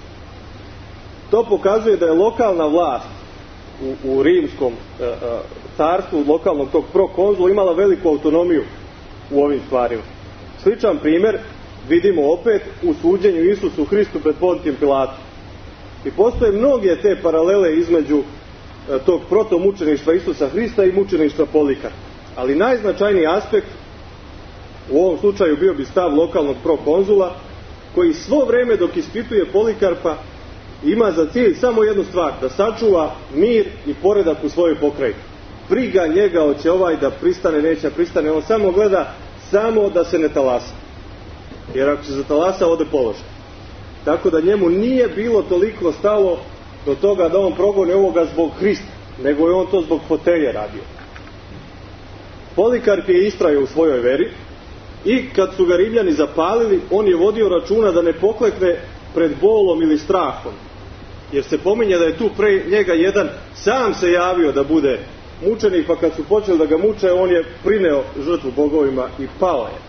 To pokazuje da je lokalna vlast u, u rimskom e, e, carstvu, lokalnog tog prokonzula, imala veliku autonomiju u ovim stvarima. Sličan primjer vidimo opet u suđenju Isusu Hristu pred Pontijem Pilatom. I postoje mnoge te paralele između tog protomučeništva Isusa Hrista i mučeništva Polikarpa. Ali najznačajniji aspekt u ovom slučaju bio bi stav lokalnog prokonzula, koji svo vreme dok ispituje Polikarpa ima za cilj samo jednu stvar, da sačuva mir i poredak u svojoj pokrajini. Briga njega hoće ovaj da pristane, neće pristane, on samo gleda samo da se ne talasa. Jer ako se zatalasa, ode položaj. Tako da njemu nije bilo toliko stalo do toga da on progoni ovoga zbog Hrista, nego je on to zbog fotelje radio. Polikarp je istrajao u svojoj veri i kad su ga Rimljani zapalili, on je vodio računa da ne poklekne pred bolom ili strahom. Jer se pominje da je tu pre njega jedan sam se javio da bude mučenik, pa kad su počeli da ga muče, on je prineo žrtvu bogovima i pao je.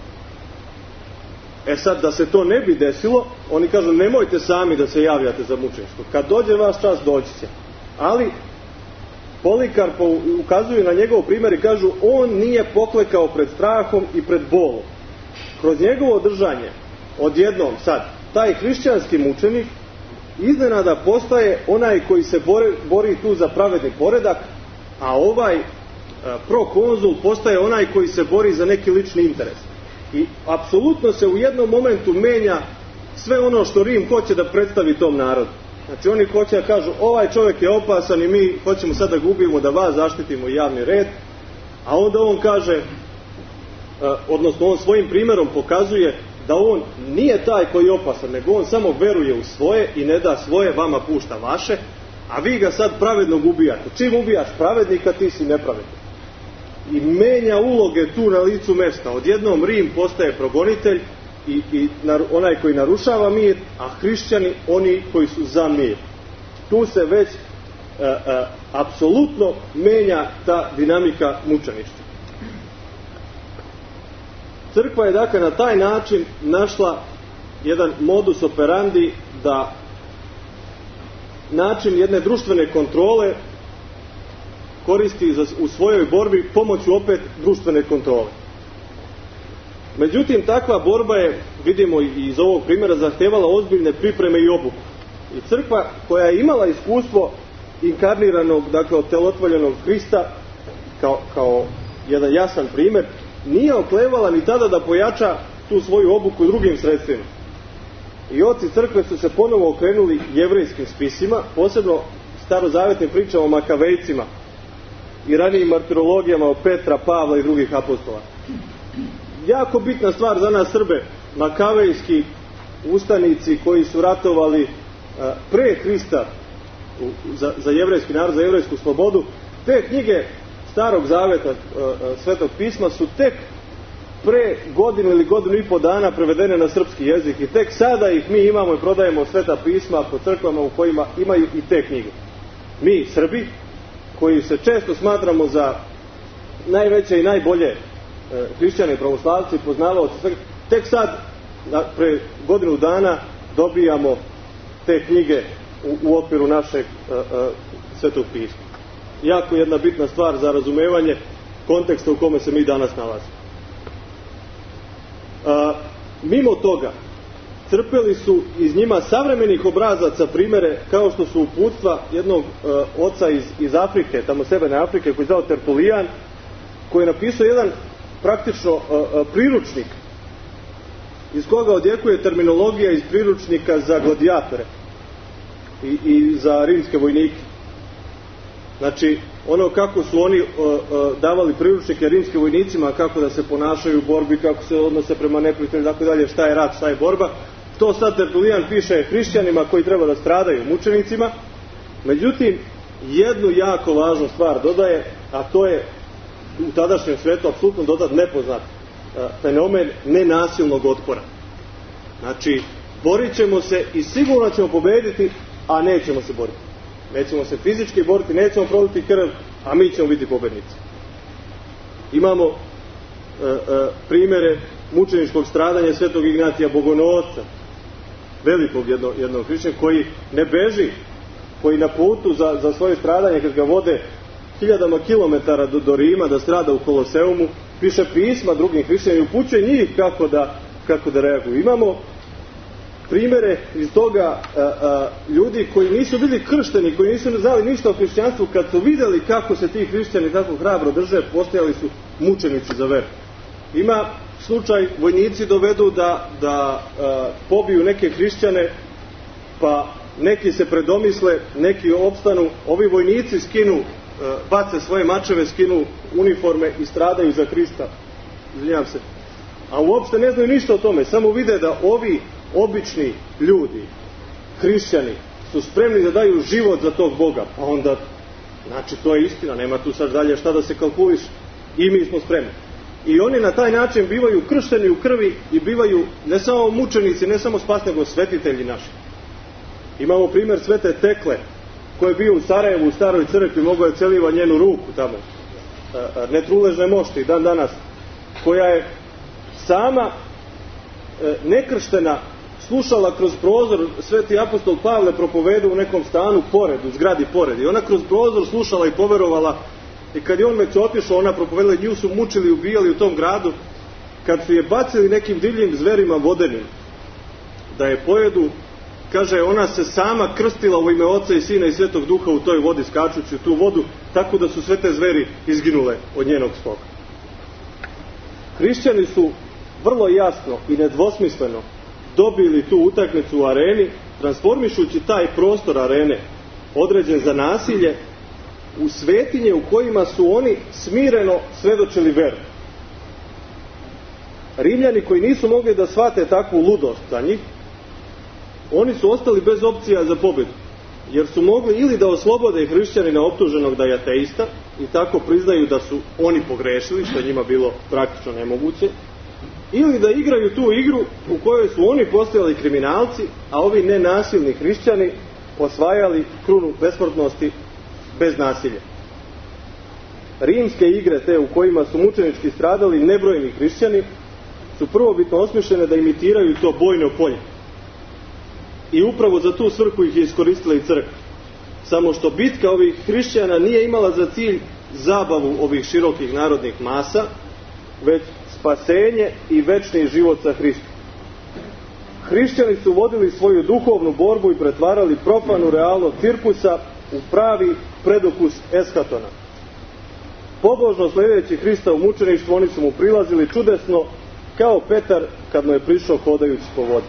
E sad, da se to ne bi desilo, oni kažu nemojte sami da se javljate za mučeništvo. Kad dođe vaš čas, doći će. Ali Polikarp ukazuje na njegov primjer i kažu on nije poklekao pred strahom i pred bolom. Kroz njegovo držanje, odjednom sad, taj hrišćanski mučenik iznenada postaje onaj koji se bori, bori tu za pravedni poredak, a ovaj prokonzul postaje onaj koji se bori za neki lični interes. I apsolutno se u jednom momentu menja sve ono što Rim hoće da predstavi tom narodu. Znači oni hoće da kažu ovaj čovjek je opasan i mi hoćemo sad da ga ubijemo, da vas zaštitimo javni red, a onda on kaže, odnosno on svojim primjerom pokazuje da on nije taj koji je opasan, nego on samo veruje u svoje i ne da svoje, vama pušta vaše, a vi ga sad pravednog ubijate. Čim ubijaš pravednika, ti si nepravednik. I menja uloge tu na licu mesta. Odjednom Rim postaje progonitelj i, i nar, onaj koji narušava mir, a hrišćani oni koji su za mir. Tu se već e, e, apsolutno menja ta dinamika mučeništva. Crkva je dakle na taj način našla jedan modus operandi da način jedne društvene kontrole koristi za, u svojoj borbi pomoću opet društvene kontrole. Međutim, takva borba je, vidimo i iz ovog primjera, zahtevala ozbiljne pripreme i obuku. I crkva koja je imala iskustvo inkarniranog, dakle otelotvorjenog Hrista kao, kao jedan jasan primjer, nije oklevala ni tada da pojača tu svoju obuku drugim sredstvima. I oci crkve su se ponovo okrenuli jevrejskim spisima, posebno starozavetnim pričama o Makavejcima i ranijim martirologijama o Petra, Pavla i drugih apostola. Jako bitna stvar za nas Srbe, Makavejski ustanici koji su ratovali a, pre Hrista u, za, za jevrejski narod, za jevrejsku slobodu, te knjige Starog zaveta a, a, Svetog pisma su tek pre godinu ili godinu i po dana prevedene na srpski jezik i tek sada ih mi imamo i prodajemo Sveta pisma po crkvama u kojima imaju i te knjige. Mi, Srbi, koji se često smatramo za najveće i najbolje e, hrišćane, pravoslavci, poznavaoci, tek sad, na, pre godinu dana, dobijamo te knjige u, u okviru našeg e, e, Svetog pisma. Jako jedna bitna stvar za razumevanje konteksta u kome se mi danas nalazimo. A, mimo toga, crpeli su iz njima savremenih obrazaca primere kao što su uputstva jednog a, oca iz, iz Afrike, tamo severne Afrike, koji je zvao Tertulijan, koji je napisao jedan praktično a, a, priručnik iz koga odjekuje terminologija iz priručnika za gladiatore i, i za rimske vojnike. Znači, ono kako su oni uh, uh, davali priručnike rimskim vojnicima, kako da se ponašaju u borbi, kako se odnose prema neprijatelju, tako dalje, šta je rat, šta je borba, to sad Tertulijan piše hrišćanima koji treba da stradaju, mučenicima. Međutim, jednu jako važnu stvar dodaje, a to je u tadašnjem svetu apsolutno dodat nepoznat uh, fenomen nenasilnog otpora. Znači, borit ćemo se i sigurno ćemo pobediti, a nećemo se boriti. Nećemo se fizički boriti, nećemo proliti krv, a mi ćemo biti pobednici. Imamo e, e, primjere mučeničkog stradanja Svetog Ignatija Bogonosca, velikog jednog, jednog hrišćana, koji ne beži, koji na putu za, za svoje stradanje, kad ga vode hiljadama kilometara do, do Rima, da strada u Koloseumu, piše pisma drugim hrišćanima i upućuje njih kako da, kako da reaguju. Imamo primere iz toga a, a, ljudi koji nisu bili kršteni, koji nisu znali ništa o hrišćanstvu, kad su vidjeli kako se ti hrišćani tako hrabro drže, postajali su mučenici za veru. Ima slučaj, vojnici dovedu da, da a, pobiju neke hrišćane, pa neki se predomisle, neki opstanu, ovi vojnici skinu, a, bace svoje mačeve, skinu uniforme i stradaju za Hrista. Izvinjavam se. A uopšte ne znaju ništa o tome, samo vide da ovi obični ljudi, hrišćani, su spremni da daju život za tog Boga. Pa onda, znači to je istina, nema tu sad dalje šta da se kalkuliše. I mi smo spremni. I oni na taj način bivaju kršteni u krvi i bivaju ne samo mučenici, ne samo spas, nego svetitelji naši. Imamo primjer svete Tekle, koji je bio u Sarajevu, u staroj crkvi, mogao je celiva njenu ruku tamo. Netruležne mošti, dan danas, koja je sama nekrštena slušala kroz prozor, sveti apostol Pavle propovedu u nekom stanu pored, u zgradi pored. I ona kroz prozor slušala i poverovala. I kad je on već otišao, ona propovedala, nju su mučili i ubijali u tom gradu. Kad su je bacili nekim divljim zverima vodenim da je pojedu, kaže, ona se sama krstila u ime Oca i Sina i Svetog Duha u toj vodi, skačući u tu vodu, tako da su sve te zveri izginule od njenog skoka. Hrišćani su vrlo jasno i nedvosmisleno dobili tu utakmicu u areni, transformišući taj prostor arene, određen za nasilje, u svetinje u kojima su oni smireno svedočili veru. Rimljani koji nisu mogli da shvate takvu ludost za njih, oni su ostali bez opcija za pobedu, jer su mogli ili da oslobode hrišćanina optuženog da je ateista i tako priznaju da su oni pogrešili, što je njima bilo praktično nemoguće, ili da igraju tu igru u kojoj su oni postajali kriminalci, a ovi nenasilni hrišćani osvajali krunu besmrtnosti bez nasilja. Rimske igre, te u kojima su mučenički stradali nebrojni hrišćani, su prvobitno osmišljene da imitiraju to bojno polje. I upravo za tu svrhu ih je iskoristila i crkva. Samo što bitka ovih hrišćana nije imala za cilj zabavu ovih širokih narodnih masa, već spasenje i večni život sa Hristom. Hrišćani su vodili svoju duhovnu borbu i pretvarali profanu realnost cirkusa u pravi predokus eskatona. Pobožno sledeći Hrista u mučeništvu, oni su mu prilazili čudesno, kao Petar kad mu je prišao hodajući po vodi.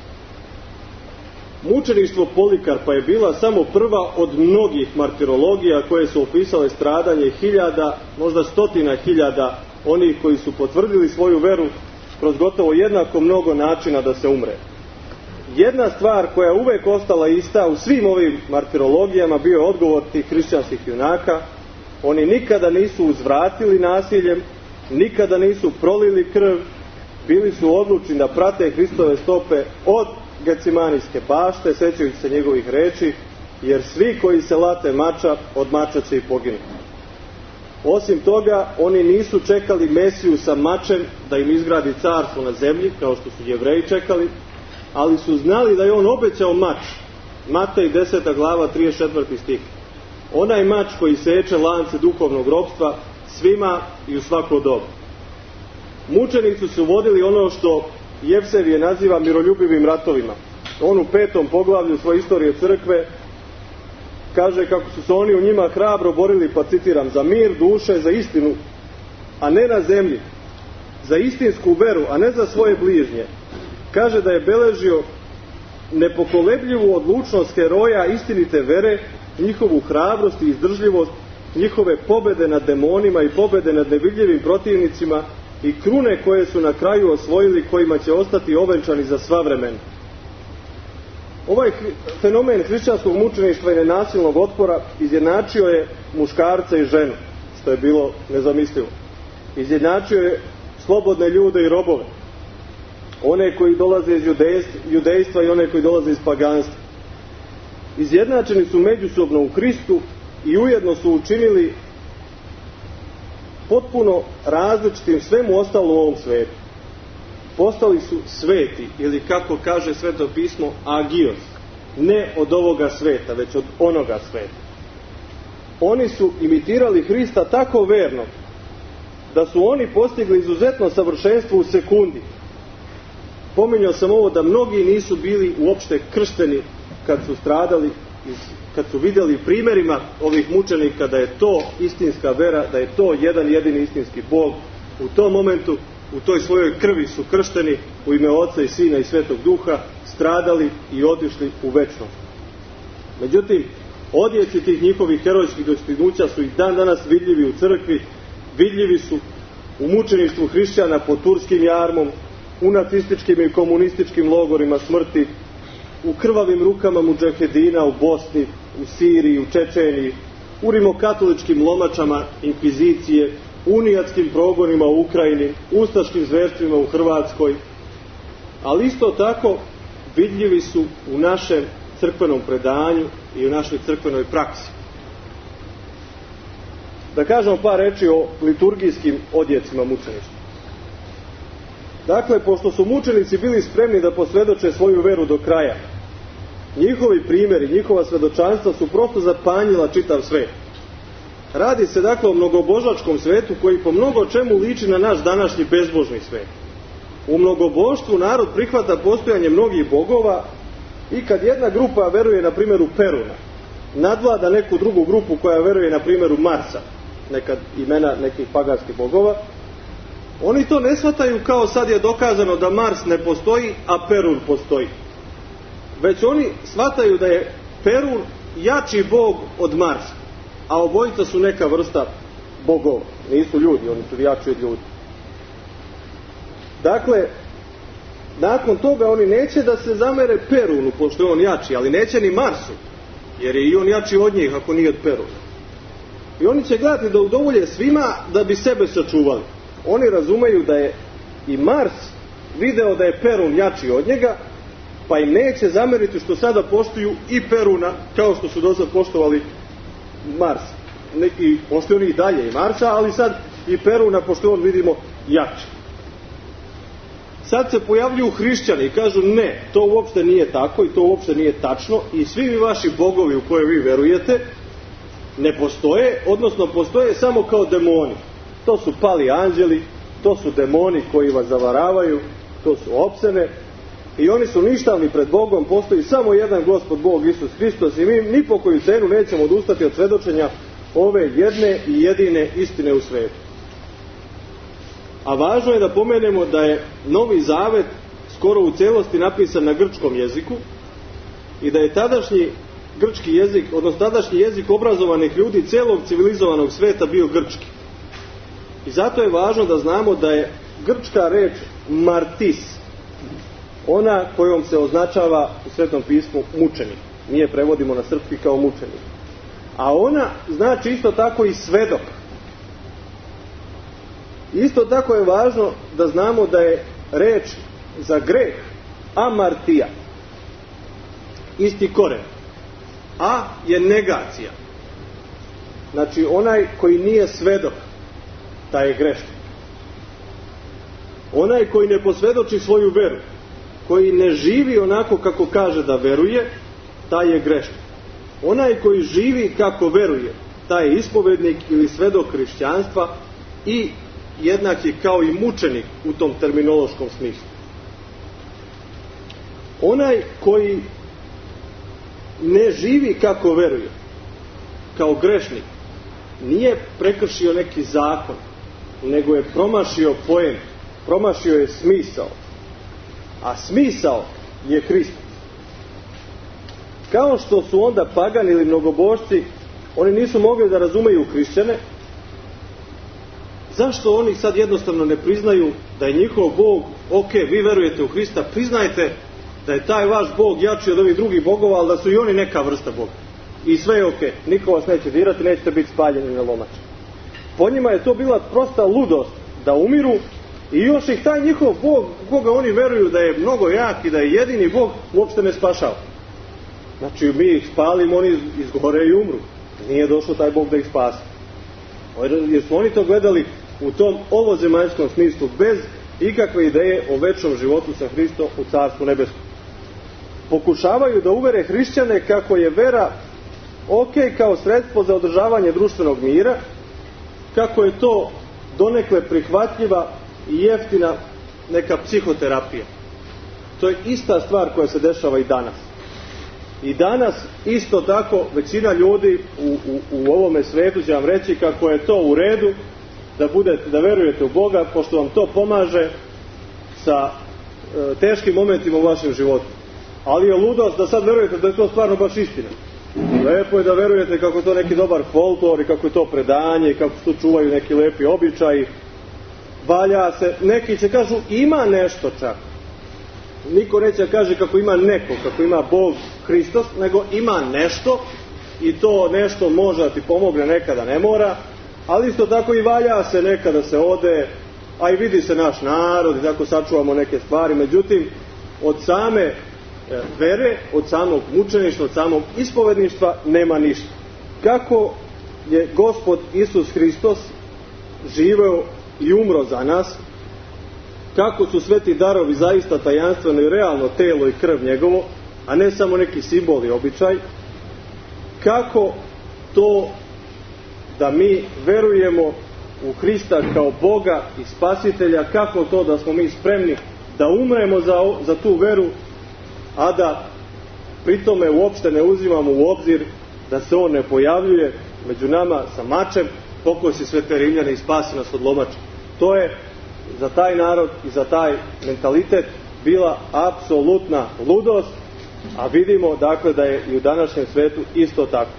Mučeništvo Polikarpa je bila samo prva od mnogih martirologija koje su opisale stradanje hiljada, možda stotina hiljada onih koji su potvrdili svoju veru kroz gotovo jednako mnogo načina da se umre. Jedna stvar koja je uvek ostala ista u svim ovim martirologijama bio je odgovor tih hrišćanskih junaka. Oni nikada nisu uzvratili nasiljem, nikada nisu prolili krv, bili su odlučni da prate Hristove stope od Gecimanijske bašte, sećajući se njegovih reči, jer svi koji se late mača, od mača će i poginuti. Osim toga, oni nisu čekali Mesiju sa mačem da im izgradi carstvo na zemlji, kao što su Jevreji čekali, ali su znali da je on obećao mač. Matej deseta glava, trideset četvrti stih. Onaj mač koji seče lance duhovnog ropstva svima i u svako dobu. Mučenici su vodili ono što Jevsevije naziva miroljubivim ratovima. On u petom poglavlju svoje istorije crkve kaže kako su se oni u njima hrabro borili, pa citiram, za mir duše, za istinu, a ne na zemlji, za istinsku veru, a ne za svoje bližnje. Kaže da je beležio nepokolebljivu odlučnost heroja istinite vere, njihovu hrabrost i izdržljivost, njihove pobede nad demonima i pobede nad nevidljivim protivnicima i krune koje su na kraju osvojili, kojima će ostati ovenčani za sva vremena. Ovaj fenomen hrišćanskog mučeništva i nenasilnog otpora izjednačio je muškarca i ženu, što je bilo nezamislivo. Izjednačio je slobodne ljude i robove, one koji dolaze iz judejstva i one koji dolaze iz paganstva. Izjednačeni su međusobno u Hristu i ujedno su učinili potpuno različitim svemu ostalom u ovom svetu. Postali su sveti, ili kako kaže Sveto pismo, agios, ne od ovoga sveta, već od onoga sveta. Oni su imitirali Hrista tako verno da su oni postigli izuzetno savršenstvo u sekundi. Pominjao sam ovo da mnogi nisu bili uopšte kršteni kad su stradali, kad su vidjeli primjerima ovih mučenika da je to istinska vera, da je to jedan jedini istinski Bog. U tom momentu, u toj svojoj krvi su kršteni u ime Oca i Sina i Svetog Duha, stradali i otišli u večnost. Međutim, odjeci tih njihovih herojskih dostignuća su i dan danas vidljivi u crkvi, vidljivi su u mučeništvu hrišćana pod turskim jarmom, u nacističkim i komunističkim logorima smrti, u krvavim rukama mudžahedina u Bosni, u Siriji, u Čečeniji, u rimokatoličkim lomačama inkvizicije, unijatskim progonima u Ukrajini, ustaškim zverstvima u Hrvatskoj, ali isto tako vidljivi su u našem crkvenom predanju i u našoj crkvenoj praksi. Da kažemo par reči o liturgijskim odjecima mučeništva. Dakle, pošto su mučenici bili spremni da posvjedoče svoju veru do kraja, njihovi primjeri, njihova svjedočanstva su prosto zapanjila čitav svet. Radi se dakle o mnogobožačkom svetu koji po mnogo čemu liči na naš današnji bezbožni svet. U mnogoboštvu narod prihvata postojanje mnogih bogova i kad jedna grupa veruje na primjer u Peruna, nadvlada neku drugu grupu koja veruje na primjer u Marsa, nekad imena nekih paganskih bogova, oni to ne shvataju kao sad je dokazano da Mars ne postoji, a Perun postoji. Već oni shvataju da je Perun jači bog od Marsa, a obojica su neka vrsta bogova. Nisu ljudi, oni su jači od ljudi. Dakle, nakon toga oni neće da se zamere Perunu, pošto je on jači, ali neće ni Marsu, jer je i on jači od njih ako nije od Peruna. I oni će gledati da udovolje svima da bi sebe sačuvali. Oni razumeju da je i Mars video da je Perun jači od njega, pa im neće zameriti što sada poštuju i Peruna kao što su dosad poštovali Mars. Neki poštuju oni i dalje i Marsa, ali sad i Peruna, pošto on vidimo jači. Sad se pojavljuju hrišćani i kažu ne, to uopšte nije tako i to uopšte nije tačno i svi vi vaši bogovi u koje vi verujete ne postoje, odnosno postoje samo kao demoni. To su pali anđeli, to su demoni koji vas zavaravaju, to su opsene i oni su ništavni pred Bogom, postoji samo jedan Gospod Bog Isus Hristos i mi ni po koju cenu nećemo odustati od svedočenja ove jedne i jedine istine u svetu. A važno je da pomenemo da je Novi Zavet skoro u celosti napisan na grčkom jeziku i da je tadašnji grčki jezik, odnosno tadašnji jezik obrazovanih ljudi celog civilizovanog sveta bio grčki. I zato je važno da znamo da je grčka reč martis, ona kojom se označava u Svetom pismu mučenik. Mi je prevodimo na srpski kao mučenik. A ona znači isto tako i svedok. Isto tako je važno da znamo da je reč za greh amartija. Isti koren. A je negacija. Znači onaj koji nije svedok, taj je grešnik. Onaj koji ne posvjedoči svoju veru, koji ne živi onako kako kaže da veruje, taj je grešnik. Onaj koji živi kako veruje, taj je ispovednik ili svedok hrišćanstva i jednak je kao i mučenik u tom terminološkom smislu. Onaj koji ne živi kako veruje, kao grešnik, nije prekršio neki zakon, nego je promašio poent, promašio je smisao. A smisao je Hristos. Kao što su onda pagani ili mnogobožci, oni nisu mogli da razumeju hrišćane, zašto oni sad jednostavno ne priznaju da je njihov Bog, ok, vi verujete u Hrista, priznajte da je taj vaš Bog jači od ovih drugih bogova, ali da su i oni neka vrsta Boga. I sve je ok, niko vas neće dirati, nećete biti spaljeni na lomač. Po njima je to bila prosta ludost da umiru i još ih taj njihov Bog, koga oni veruju da je mnogo jak i da je jedini Bog, uopšte ne spašava. Znači mi ih spalimo, oni izgore i umru. Nije došao taj Bog da ih spasi. Jer su oni to gledali u tom ovozemaljskom smislu, bez ikakve ideje o večnom životu sa Hristom u Carstvu nebeskom. Pokušavaju da uvere hrišćane kako je vera ok kao sredstvo za održavanje društvenog mira, kako je to donekle prihvatljiva i jeftina neka psihoterapija. To je ista stvar koja se dešava i danas. I danas isto tako većina ljudi u, u, u ovome svetu će vam reći kako je to u redu da budete, da verujete u Boga, pošto vam to pomaže sa e, teškim momentima u vašem životu. Ali je ludost da sad verujete da je to stvarno baš istina. Lepo je da verujete kako je to neki dobar folklor i kako je to predanje i kako se tu čuvaju neki lepi običaji. Valja se, neki će kažu ima nešto čak. Niko neće kaže kako ima neko, kako ima Bog Hristos, nego ima nešto i to nešto može da ti pomogne, nekada ne mora, ali isto tako i valja se nekada se ode, a i vidi se naš narod i tako sačuvamo neke stvari. Međutim, od same vere, od samog mučeništva, od samog ispovedništva nema ništa. Kako je Gospod Isus Hristos živeo i umro za nas, kako su sveti darovi zaista tajanstveno i realno telo i krv njegovo, a ne samo neki simbol i običaj, kako to da mi verujemo u Hrista kao Boga i Spasitelja, kako to da smo mi spremni da umremo za, za tu veru, a da pritome uopšte ne uzimamo u obzir da se on ne pojavljuje među nama sa mačem, pokosi sve te Rimljane i spasi nas od lomača. To je za taj narod i za taj mentalitet bila apsolutna ludost, a vidimo dakle da je i u današnjem svetu isto tako.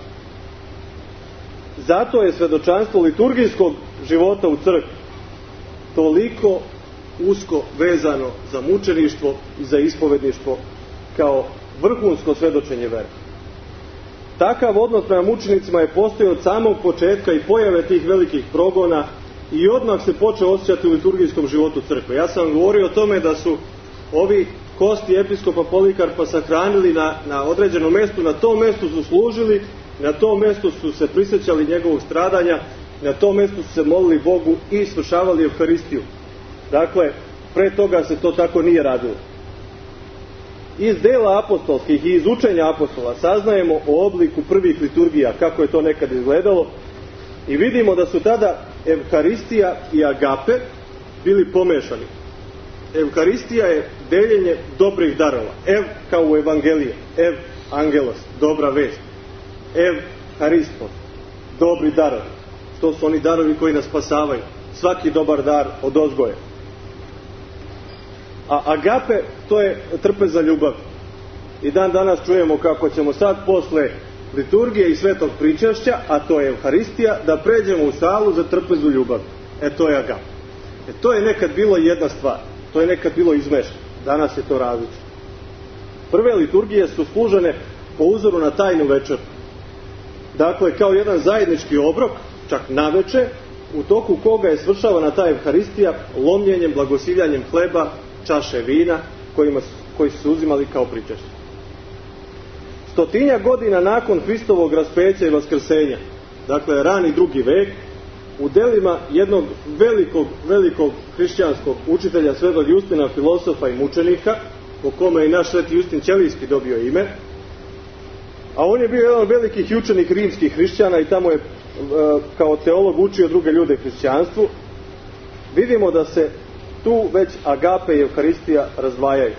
Zato je svedočanstvo liturgijskog života u crkvi toliko usko vezano za mučeništvo i za ispovedništvo kao vrhunsko svedočenje vere. Takav odnos prema mučenicima je postojao od samog početka i pojave tih velikih progona i odmah se počeo osjećati u liturgijskom životu crkve. Ja sam govorio o tome da su ovi kosti episkopa Polikarpa sahranili na, na određenom mjestu, na tom mjestu su služili, na tom mjestu su se prisjećali njegovog stradanja, na tom mjestu su se molili Bogu i svršavali Evharistiju. Dakle, pre toga se to tako nije radilo. Iz dela apostolskih i iz učenja apostola saznajemo o obliku prvih liturgija, kako je to nekad izgledalo, i vidimo da su tada Evharistija i agape bili pomešani. Evharistija je deljenje dobrih darova. Ev kao u evangelije. Ev angelos, dobra vest. Ev haristos, dobri darovi. To su oni darovi koji nas spasavaju. Svaki dobar dar od ozgoje. A agape, to je trpeza ljubav. I dan danas čujemo kako ćemo sad posle liturgije i svetog pričašća, a to je Evharistija, da pređemo u salu za trpezu ljubav. E to je agape. E to je nekad bilo jedna stvar. To je nekad bilo izmešano. Danas je to različito. Prve liturgije su služene po uzoru na tajnu večer. Dakle, kao jedan zajednički obrok, čak naveče, u toku koga je svršavana ta Evharistija lomljenjem, blagosiljanjem hleba, čaše vina, kojima su, koji su se uzimali kao pričašće. Stotinja godina nakon Hristovog raspeća i vaskrsenja, dakle rani drugi vek, u delima jednog velikog, velikog hrišćanskog učitelja svetog Justina, filosofa i mučenika, po kome je i naš sveti Justin Ćelijski dobio ime, a on je bio jedan od velikih učenik rimskih hrišćana i tamo je e, kao teolog učio druge ljude hrišćanstvu. Vidimo da se tu već agape i Evharistija razdvajaju.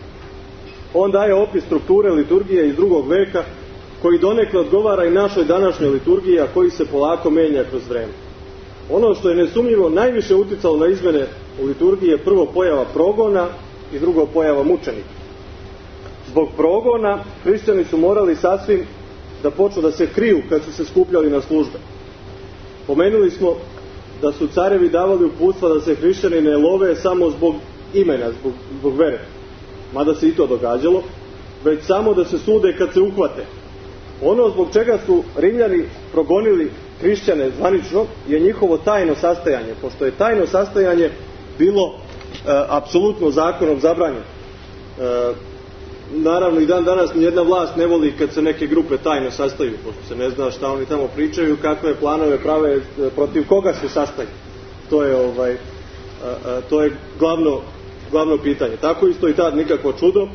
On daje opis strukture liturgije iz drugog veka, koji donekle odgovara i našoj današnjoj liturgiji, a koji se polako menja kroz vreme. Ono što je nesumnjivo najviše uticalo na izmene u liturgiji je prvo pojava progona i drugo pojava mučenika. Zbog progona hrišćani su morali sasvim da počnu da se kriju kad su se skupljali na službe. Pomenuli smo da su carevi davali uputstva da se hrišćani ne love samo zbog imena, zbog, zbog vere. Mada se i to događalo, već samo da se sude kad se uhvate. Ono zbog čega su Rimljani progonili hrišćane zvanično je njihovo tajno sastajanje, pošto je tajno sastajanje bilo e, apsolutno zakonom zabranjeno. E, naravno i dan danas nijedna vlast ne voli kad se neke grupe tajno sastaju, pošto se ne zna šta oni tamo pričaju, kakve planove prave, protiv koga se sastaju. To je ovaj a, a, to je glavno glavno pitanje. Tako isto i tad nikakvo čudo.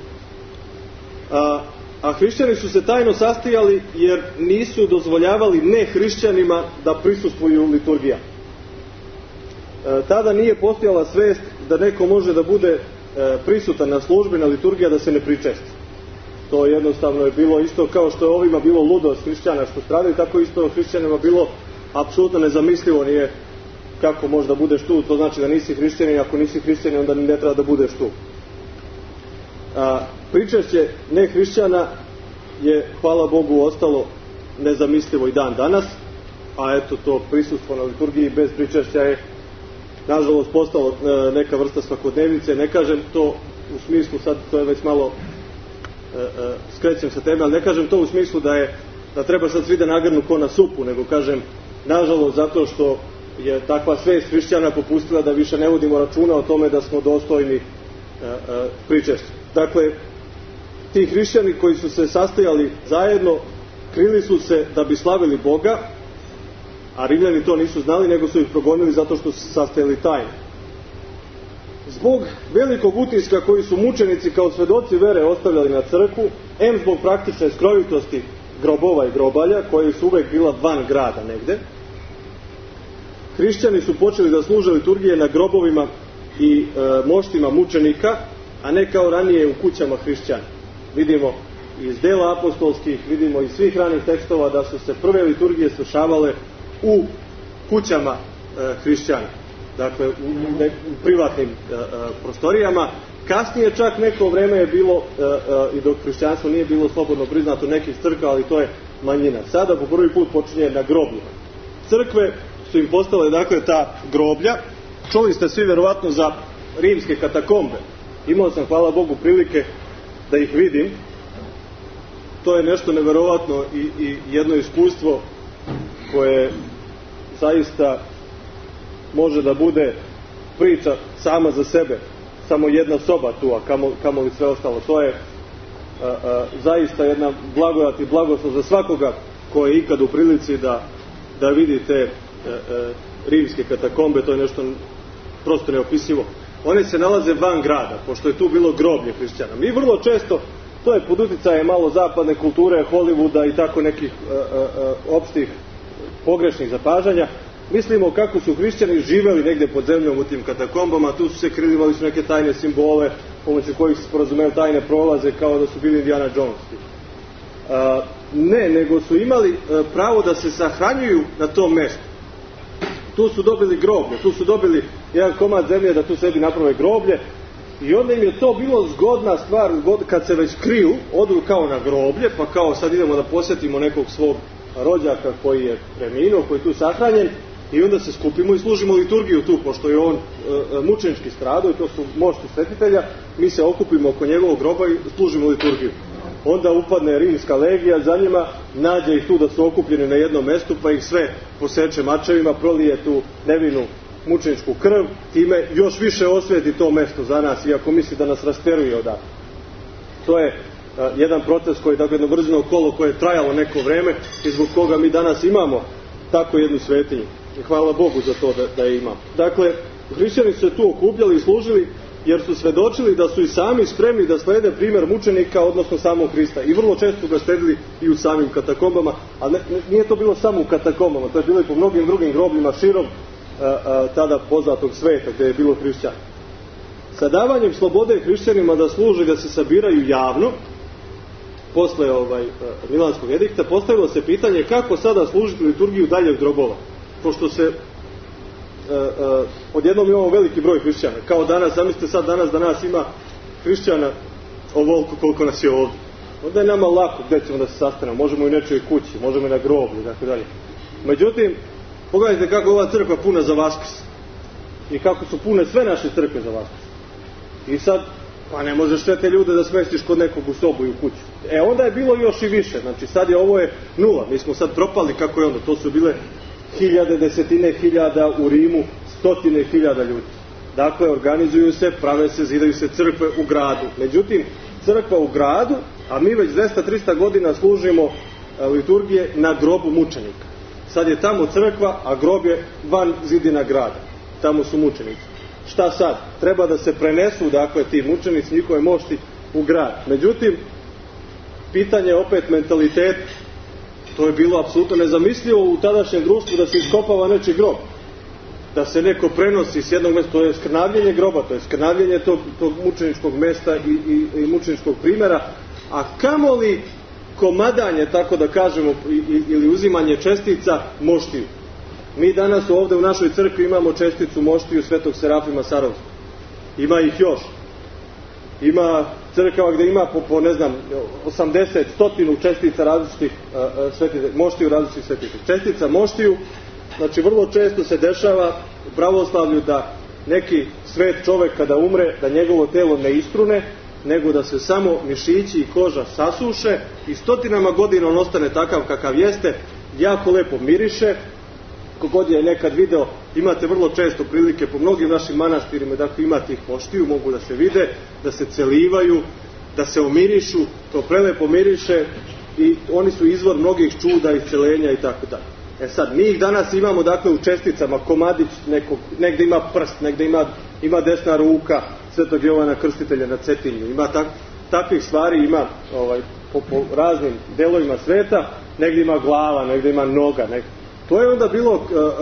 A, a hrišćani su se tajno sastajali jer nisu dozvoljavali ne hrišćanima da prisustvuju liturgija. E, tada nije postojala svest da neko može da bude prisutan na službi, na liturgiji, da se ne pričesti. To jednostavno je bilo isto kao što je ovima bilo ludost hrišćana što stradaju, tako isto hrišćanima bilo apsolutno nezamislivo. Nije kako možda budeš tu, to znači da nisi hrišćanin, ako nisi hrišćanin onda ne treba da budeš tu. A, pričešće ne hrišćana je, hvala Bogu, ostalo nezamislivo i dan danas, a eto to prisustvo na liturgiji bez pričešća je nažalost postalo e, neka vrsta svakodnevice. Ne kažem to u smislu, sad to je već malo e, e, skrećem sa teme, ali ne kažem to u smislu da je da treba sad svi da nagrnu ko na supu, nego kažem nažalost zato što je takva svest hrišćana popustila da više ne vodimo računa o tome da smo dostojni e, e, pričešća. Dakle, ti hrišćani koji su se sastajali zajedno krili su se da bi slavili Boga, a Rimljani to nisu znali, nego su ih progonili zato što su se sastajali tajno. Zbog velikog utiska koji su mučenici kao svedoci vere ostavljali na crkvu, em zbog praktične skrovitosti grobova i grobalja, koje su uvek bila van grada negde, hrišćani su počeli da služe liturgije na grobovima i e, moštima mučenika, a ne kao ranije u kućama hrišćana. Vidimo iz dela apostolskih, vidimo iz svih ranih tekstova da su se prve liturgije svršavale u kućama e, hrišćana, dakle u, ne, u privatnim e, e, prostorijama. Kasnije čak neko vreme je bilo e, e, i dok hrišćanstvo nije bilo slobodno priznato nekih crkva, ali to je manjina. Sada po prvi put počinje na grobljima. Crkve su im postale dakle ta groblja. Čuli ste svi verovatno za rimske katakombe. Imao sam, hvala Bogu, prilike da ih vidim. To je nešto neverovatno i, i jedno iskustvo koje zaista može da bude priča sama za sebe. Samo jedna soba tu, a kamo, kamo li sve ostalo. To je a, a, zaista jedna blagodat i blagoslov za svakoga ko je ikad u prilici da, da vidi te a, a, rimske katakombe. To je nešto prosto neopisivo. One se nalaze van grada, pošto je tu bilo groblje hrišćana. Mi vrlo često, to je pod uticajem malo zapadne kulture, Hollywooda i tako nekih a, a, a, opštih pogrešnih zapažanja, mislimo kako su hrišćani živeli negde pod zemljom u tim katakombama. Tu su se krilivali su neke tajne simbole pomoću kojih se sporazumeli tajne prolaze, kao da su bili Indiana Jones. A, ne, nego su imali a, pravo da se sahranjuju na tom mestu. Tu su dobili groblje, tu su dobili jedan komad zemlje da tu sebi naprave groblje, i onda im je to bilo zgodna stvar, kad se već kriju, odu kao na groblje, pa kao sad idemo da posjetimo nekog svog rođaka koji je preminuo, koji je tu sahranjen, i onda se skupimo i služimo liturgiju tu, pošto je on e, mučenički stradao i to su mošti svetitelja, mi se okupimo oko njegovog groba i služimo liturgiju. Onda upadne rimska legija za njima, nađe ih tu da su okupljeni na jednom mestu, pa ih sve poseče mačevima, prolije tu nevinu mučeničku krv, time još više osveti to mesto za nas, iako misli da nas rasteruje odavde. To je a, jedan proces koji, dakle, jedno brzino kolo koje je trajalo neko vreme i zbog koga mi danas imamo tako jednu svetinju. I hvala Bogu za to da, da je imamo. Dakle, hrišćani su se tu okupljali i služili jer su svedočili da su i sami spremni da slede primjer mučenika, odnosno samog Hrista. I vrlo često ga sledili i u samim katakombama, a ne, nije to bilo samo u katakombama, to je bilo i po mnogim drugim grobljima širom a, a, tada poznatog sveta gdje je bilo hrišćana. Sa davanjem slobode hrišćanima da služe, da se sabiraju javno, posle ovaj, Milanskog edikta, postavilo se pitanje kako sada služiti liturgiju dalje od grobova. Pošto se Uh, uh, odjednom imamo veliki broj hrišćana. Kao danas, zamislite sad danas da nas ima hrišćana ovoliko koliko nas je ovdje. Onda je nama lako gdje ćemo da se sastanemo. Možemo i nečoj kući, možemo i na groblju, tako dalje. Međutim, pogledajte kako je ova crkva puna za Vaskrs. I kako su pune sve naše crkve za Vaskrs. I sad, pa ne možeš sve te ljude da smestiš kod nekog u sobu i u kuću. E, onda je bilo još i više. Znači, sad je ovo je nula. Mi smo sad propali kako je onda. To su bile hiljade, desetine hiljada u Rimu, stotine hiljada ljudi. Dakle, organizuju se, prave se, zidaju se crkve u gradu. Međutim, crkva u gradu, a mi već dvesta do trista godina služimo liturgije na grobu mučenika. Sad je tamo crkva, a grob je van zidina grada. Tamo su mučenici. Šta sad? Treba da se prenesu, dakle, ti mučenici, njihove mošti u grad. Međutim, pitanje je opet mentalitet. To je bilo apsolutno nezamislivo u tadašnjem društvu da se iskopava nečiji grob. da se neko prenosi s jednog mjesta, to je skrnavljenje groba, to je skrnavljenje tog, tog mučeničkog mjesta i, i, i mučeničkog primjera, a kamoli komadanje, tako da kažemo, ili uzimanje čestica moštiju. Mi danas ovdje u našoj crkvi imamo česticu moštiju Svetog Serafima Sarovskog. Ima ih još. Ima crkava gdje ima po, po ne znam, osamdeset, stotinu čestica različitih uh, svetitelja, moštiju različitih svetitelja. Čestica moštiju, znači vrlo često se dešava u pravoslavlju da neki svet čovjek kada umre, da njegovo telo ne istrune, nego da se samo mišići i koža sasuše i stotinama godina on ostane takav kakav jeste, jako lepo miriše. Kogod je nekad video, imate vrlo često prilike po mnogim našim manastirima, dakle imate ih moštiju, mogu da se vide, da se celivaju, da se umirišu, to prelepo miriše i oni su izvor mnogih čuda, iscelenja i tako dalje. E sad, mi ih danas imamo dakle u česticama, komadić nekog, negde ima prst, negde ima, ima desna ruka Svetog Jovana Krstitelja na Cetinju, ima tak, takvih stvari, ima ovaj, po, po raznim delovima sveta, negde ima glava, negde ima noga, negde. To je onda bilo uh,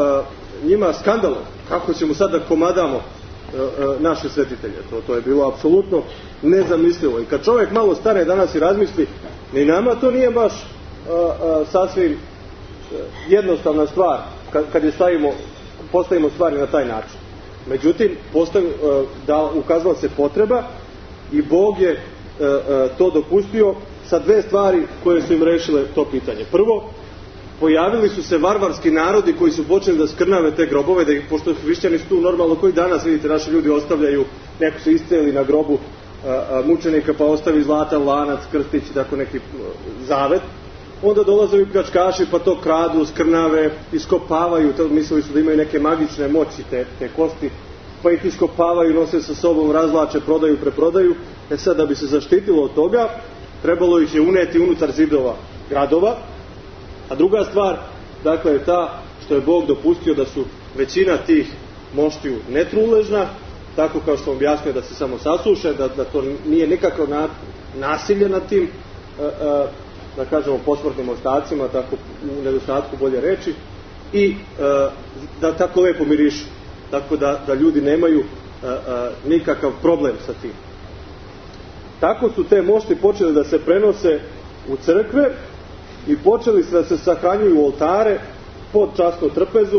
uh, njima skandalo. Kako ćemo sad da komadamo uh, uh, naše svetitelje? To, to je bilo apsolutno nezamislivo. I kad čovjek malo stane danas i razmisli, ni nama to nije baš uh, uh, sasvim uh, jednostavna stvar kad, kad je stavimo, postavimo stvari na taj način. Međutim, postav, uh, da ukazala se potreba i Bog je uh, uh, to dopustio sa dve stvari koje su im rešile to pitanje. Prvo, pojavili su se varvarski narodi koji su počeli da skrnave te grobove, da ih, pošto hrišćani su tu normalno, koji danas vidite naši ljudi ostavljaju, neko su isceli na grobu a, a, mučenika pa ostavi zlatan lanac, krstić, tako neki zavet, onda dolaze i pljačkaši pa to kradu, skrnave, iskopavaju, to mislili su da imaju neke magične moći te, te kosti, pa ih iskopavaju, nose sa sobom, razvlače, prodaju, preprodaju. E sad, da bi se zaštitilo od toga, trebalo ih je uneti unutar zidova gradova. A druga stvar, dakle, je ta što je Bog dopustio da su većina tih moštiju netruležna, tako kao što vam objasnio da se samo sasuše, da, da to nije nikakvo na, nasilje nad tim, e, e, da kažemo, posmrtnim ostacima, tako u nedostatku bolje reči, i e, da tako lepo mirišu, tako da, da ljudi nemaju e, e, nikakav problem sa tim. Tako su te mošti počeli da se prenose u crkve i počeli se da se sahranjuju u oltare pod časnu trpezu,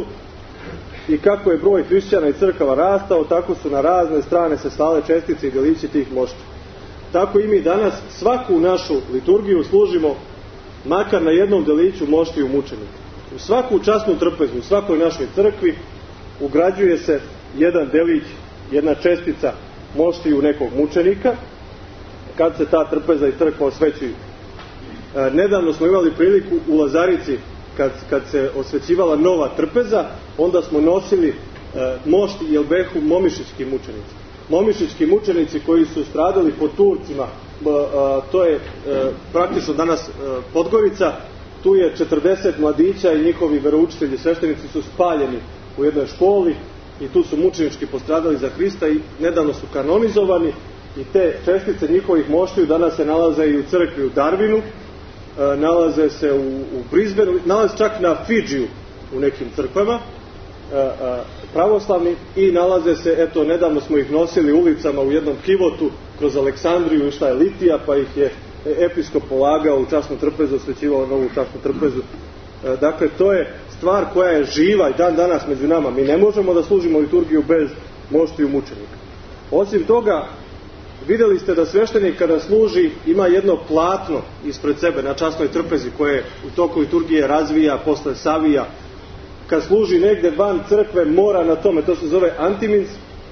i kako je broj hrišćana i crkava rastao, tako su na razne strane se slale čestice i delići tih mošti. Tako i mi danas svaku našu liturgiju služimo makar na jednom deliću moštiju mučenika. U svaku časnu trpezu, u svakoj našoj crkvi ugrađuje se jedan delić, jedna čestica moštiju nekog mučenika, kad se ta trpeza i crkva osvećuju. E, nedavno smo imali priliku u Lazarici, kad, kad se osvećivala nova trpeza, onda smo nosili e, mošti i elbehu momišički mučenici. Momišički mučenici koji su stradali pod Turcima, e, e, to je e, praktično danas e, Podgorica, tu je četrdeset mladića i njihovi veroučitelji, sveštenici su spaljeni u jednoj školi i tu su mučenički postradali za Hrista i nedavno su kanonizovani, i te čestice njihovih moštiju danas se nalaze i u crkvi u Darwinu, e, nalaze se u, u Brisbaneu, nalaze čak na Fidžiju u nekim crkvama e, e, pravoslavni, i nalaze se, eto, nedavno smo ih nosili ulicama u jednom kivotu kroz Aleksandriju, išla je litija, pa ih je episkop polagao u časnu trpezu, osvećivao novu časnu trpezu. E, dakle, to je stvar koja je živa i dan danas među nama. Mi ne možemo da služimo liturgiju bez moštiju mučenika. Osim toga, vidjeli ste da sveštenik kada služi ima jedno platno ispred sebe na časnoj trpezi koje u toku liturgije razvija, posle savija. Kad služi negde van crkve, mora na tome, to se zove antimins,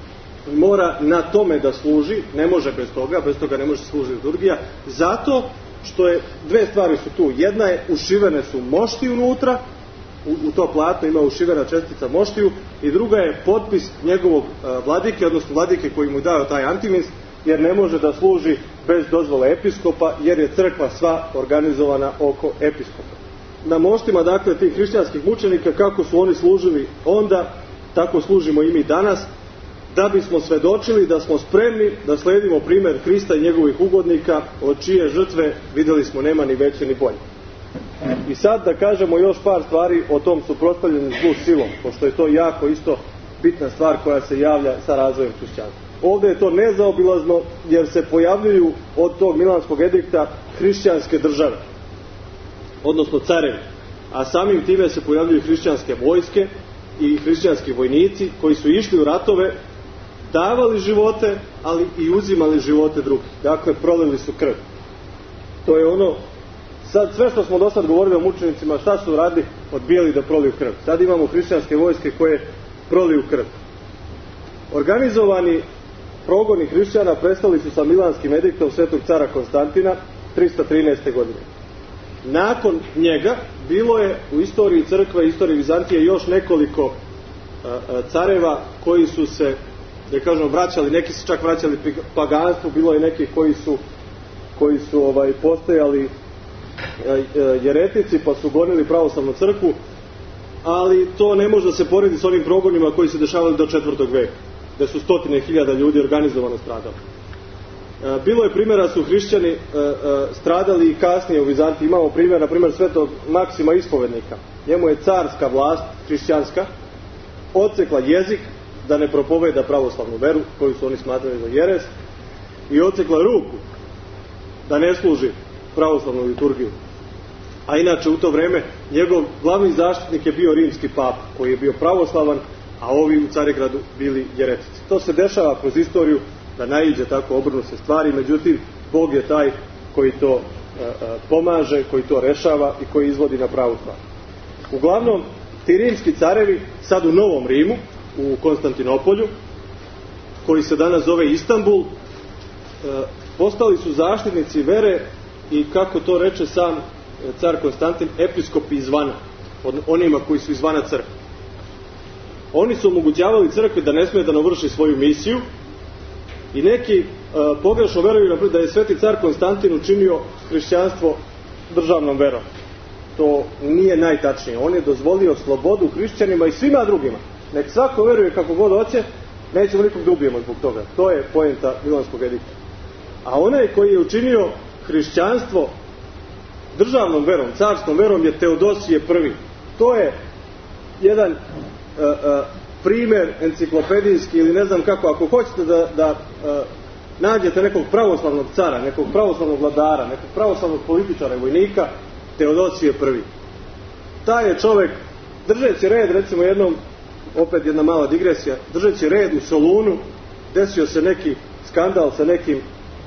mora na tome da služi, ne može bez toga, bez toga ne može služiti liturgija, zato što je, dve stvari su tu. Jedna je, ušivene su mošti unutra, u, u to platno ima ušivena čestica moštiju, i druga je potpis njegovog uh, vladike, odnosno vladike koji mu dao taj antimins, jer ne može da služi bez dozvole episkopa, jer je crkva sva organizovana oko episkopa. Na moštima, dakle, tih hrišćanskih mučenika, kako su oni služili onda, tako služimo i mi danas, da bismo svedočili da smo spremni da sledimo primjer Hrista i njegovih ugodnika, od čije žrtve, vidjeli smo, nema ni veće ni bolje. I sad da kažemo još par stvari o tom suprotstavljanju zlu silom, pošto je to jako isto bitna stvar koja se javlja sa razvojem hrišćanstva. Ovdje je to nezaobilazno jer se pojavljuju od tog Milanskog edikta hrišćanske države, odnosno carevi, a samim time se pojavljuju hrišćanske vojske i hrišćanski vojnici koji su išli u ratove, davali živote, ali i uzimali živote drugih. Dakle, prolili su krv. To je ono, sad sve što smo do sad govorili o mučenicima, šta su radili? Odbijali da proliju krv. Sad imamo hrišćanske vojske koje proliju krv. Organizovani progoni hrišćana prestali su sa Milanskim ediktom svetog cara Konstantina trista trinaeste. godine. Nakon njega bilo je u istoriji crkve i istoriji Vizantije još nekoliko a, a, careva koji su se, da kažemo, vraćali, neki su čak vraćali paganstvu, bilo je neki koji su koji su ovaj postojali jeretici pa su gonili pravoslavnu crkvu, ali to ne može da se poredi s onim progonima koji se dešavali do četvrtog veka, gde su stotine hiljada ljudi organizovano stradali. Bilo je primjera su hrišćani stradali i kasnije u Vizantiji. Imamo primjer, na primjer, svetog Maksima Ispovednika. Njemu je carska vlast, hrišćanska, odsekla jezik da ne propoveda pravoslavnu veru, koju su oni smatrali za jeres, i odsekla ruku da ne služi pravoslavnu liturgiju. A inače u to vreme njegov glavni zaštitnik je bio rimski pap, koji je bio pravoslavan, a ovi u Carigradu bili jeretici. To se dešava kroz istoriju, da naiđe tako obrnute stvari, međutim Bog je taj koji to e, e, pomaže, koji to rešava i koji izvodi na pravu stvar. Uglavnom, ti rimski carevi sad u Novom Rimu, u Konstantinopolju, koji se danas zove Istanbul, e, postali su zaštitnici vere i, kako to reče sam car Konstantin, episkopi izvana, od onima koji su izvana crkve. Oni su omogućavali crkvi da ne smije da navrši svoju misiju i neki e, pogrešno veruju da je sveti car Konstantin učinio hrišćanstvo državnom verom. To nije najtačnije. On je dozvolio slobodu hrišćanima i svima drugima. Nek svako veruje kako god hoće, nećemo nikog da ubijemo zbog toga. To je poenta Milanskog edikta. A onaj koji je učinio hrišćanstvo državnom verom, carskom verom, je Teodosije prvi. To je jedan uh, uh, primjer enciklopedijski ili ne znam kako. Ako hoćete da, da uh, nađete nekog pravoslavnog cara, nekog pravoslavnog vladara, nekog pravoslavnog političara i vojnika, Teodosije prvi. Taj je čovjek, držeći red, recimo jednom, opet jedna mala digresija, držeći red u Solunu, desio se neki skandal sa nekim,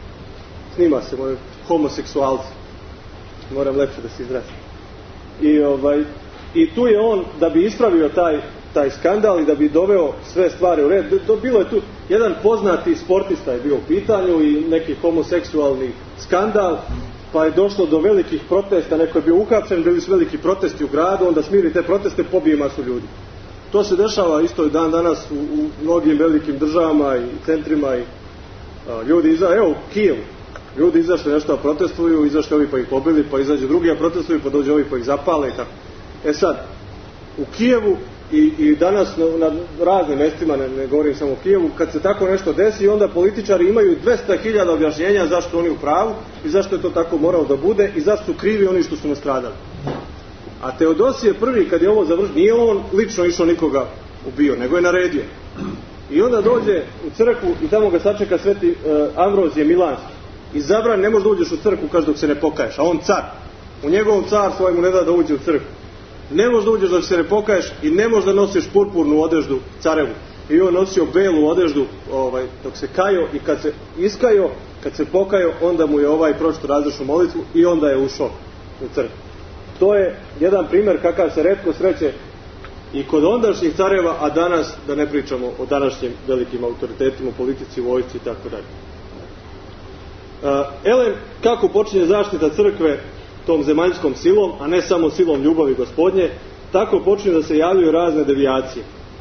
snima se moj homoseksualci, moram lepše da se izrazim. I, ovaj, i tu je on, da bi ispravio taj, taj skandal i da bi doveo sve stvari u red, do, bilo je tu jedan poznati sportista je bio u pitanju i neki homoseksualni skandal, pa je došlo do velikih protesta, neko je bio uhapšen, bili su veliki protesti u gradu, onda smiri te proteste, pobije masu ljudi. To se dešava isto i dan danas u, u mnogim velikim državama i centrima i a, ljudi iza, evo u Kijevu, ljudi izašli nešto protestuju, izašli ovi pa ih pobili, pa izađu drugi a protestuju, pa dođu ovi pa ih zapale i tako. E sad, u Kijevu i, i danas na, na raznim mjestima, ne, ne govorim samo u Kijevu, kad se tako nešto desi, onda političari imaju dvesta hiljada objašnjenja zašto oni u pravu i zašto je to tako moralo da bude i zašto su krivi oni što su nastradali. A Teodosije prvi, kad je ovo završio, nije on lično išao nikoga ubio, nego je naredio. I onda dođe u crkvu i tamo ga sačeka sveti uh, Ambrozije Milanski. I zabran, ne može da uđeš u crkvu, kaže, dok se ne pokaješ. A on car. U njegovom car svojemu ne da da uđe u crkvu. Ne može da uđeš dok se ne pokaješ i ne može da nosiš purpurnu odeždu carevu. I on nosio belu odeždu ovaj, dok se kajo i kad se iskajo, kad se pokajo, onda mu je ovaj pročito različnu molitvu i onda je ušao u crkvu. To je jedan primjer kakav se retko sreće i kod ondašnjih careva, a danas, da ne pričamo o današnjim velikim autoritetima, politici, vojsci i tako dalje. Elem, kako počinje zaštita crkve tom zemaljskom silom, a ne samo silom ljubavi Gospodnje, tako počinje da se javljaju razne devijacije.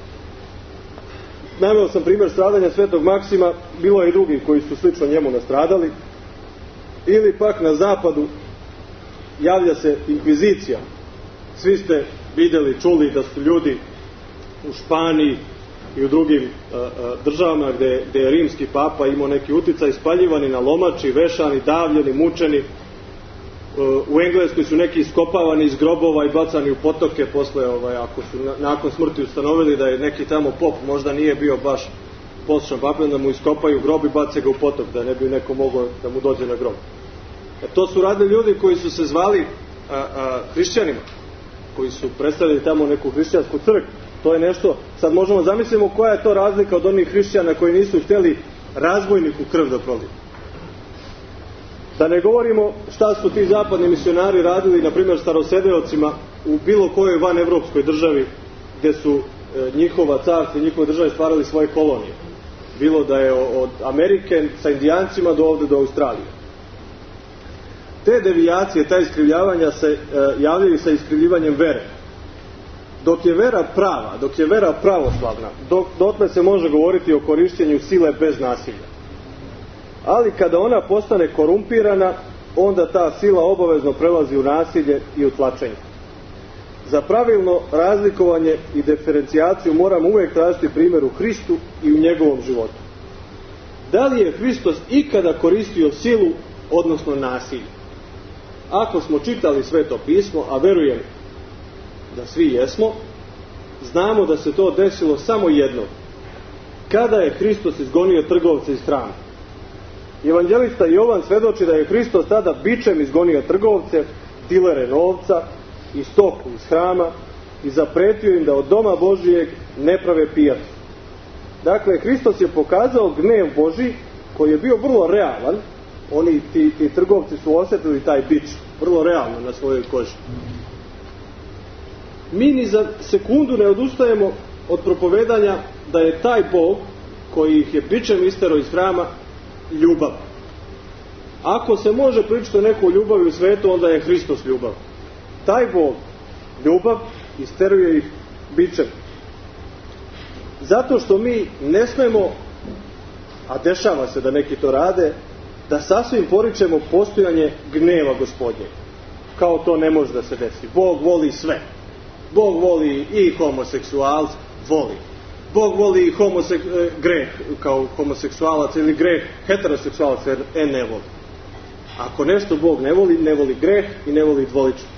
Naveo sam primjer stradanja svetog Maksima, bilo je i drugi koji su slično njemu nastradali, ili pak na zapadu javlja se inkvizicija. Svi ste vidjeli, čuli da su ljudi u Španiji i u drugim uh, uh, državama gdje, gdje je rimski papa imao neki uticaj, spaljivani na lomači, vešani, davljeni, mučeni. u Engleskoj su neki iskopavani iz grobova i bacani u potoke posle, ovaj, ako su na, nakon smrti ustanovili da je neki tamo pop, možda nije bio baš poslušan papir, da mu iskopaju grob i bace ga u potok, da ne bi neko mogao da mu dođe na grob. E, to su radili ljudi koji su se zvali a, a, hrišćanima, koji su predstavili tamo neku hrišćansku crkvu. To je nešto, sad možemo zamislimo koja je to razlika od onih hrišćana koji nisu htjeli razbojniku krv da proliju. Da ne govorimo šta su ti zapadni misionari radili, na primjer starosedeocima u bilo kojoj van evropskoj državi gdje su e, njihova carstva i njihove države stvarali svoje kolonije. Bilo da je od Amerike sa Indijancima do ovdje do Australije. Te devijacije, ta iskrivljavanja se e, javljaju sa iskrivljivanjem vere. Dok je vera prava, dok je vera pravoslavna, dok, dotle se može govoriti o korištenju sile bez nasilja. Ali kada ona postane korumpirana, onda ta sila obavezno prelazi u nasilje i u tlačenje. Za pravilno razlikovanje i diferencijaciju moramo uvijek tražiti primjer u Hristu i u njegovom životu. Da li je Hristos ikada koristio silu, odnosno nasilje? Ako smo čitali Sveto pismo, a verujem da svi jesmo, znamo da se to desilo samo jednom. Kada je Hristos izgonio trgovce iz hrama. Evanđelista Jovan svedoči da je Hristos tada bičem izgonio trgovce, dilere novca i stoku iz hrama i zapretio im da od doma Božijeg ne prave pijacu. Dakle, Hristos je pokazao gnev Božji koji je bio vrlo realan. Oni, ti, ti trgovci su osjetili taj bič vrlo realno na svojoj koži. Mi ni za sekundu ne odustajemo od propovedanja da je taj Bog koji ih je bičem isterao iz hrama ljubav. Ako se može pričati o nekoj ljubavi u svetu, onda je Hristos ljubav. Taj Bog, ljubav, isteruje ih bičem. Zato što mi ne smemo, a dešava se da neki to rade, da sasvim poričemo postojanje gneva Gospodnjeg. Kao to ne može da se desi. Bog voli sve. Bog voli i homoseksualce, voli. Bog voli i homosek, greh kao homoseksualac ili greh heteroseksualac, jer e ne voli. Ako nešto Bog ne voli, ne voli greh i ne voli dvoličnost.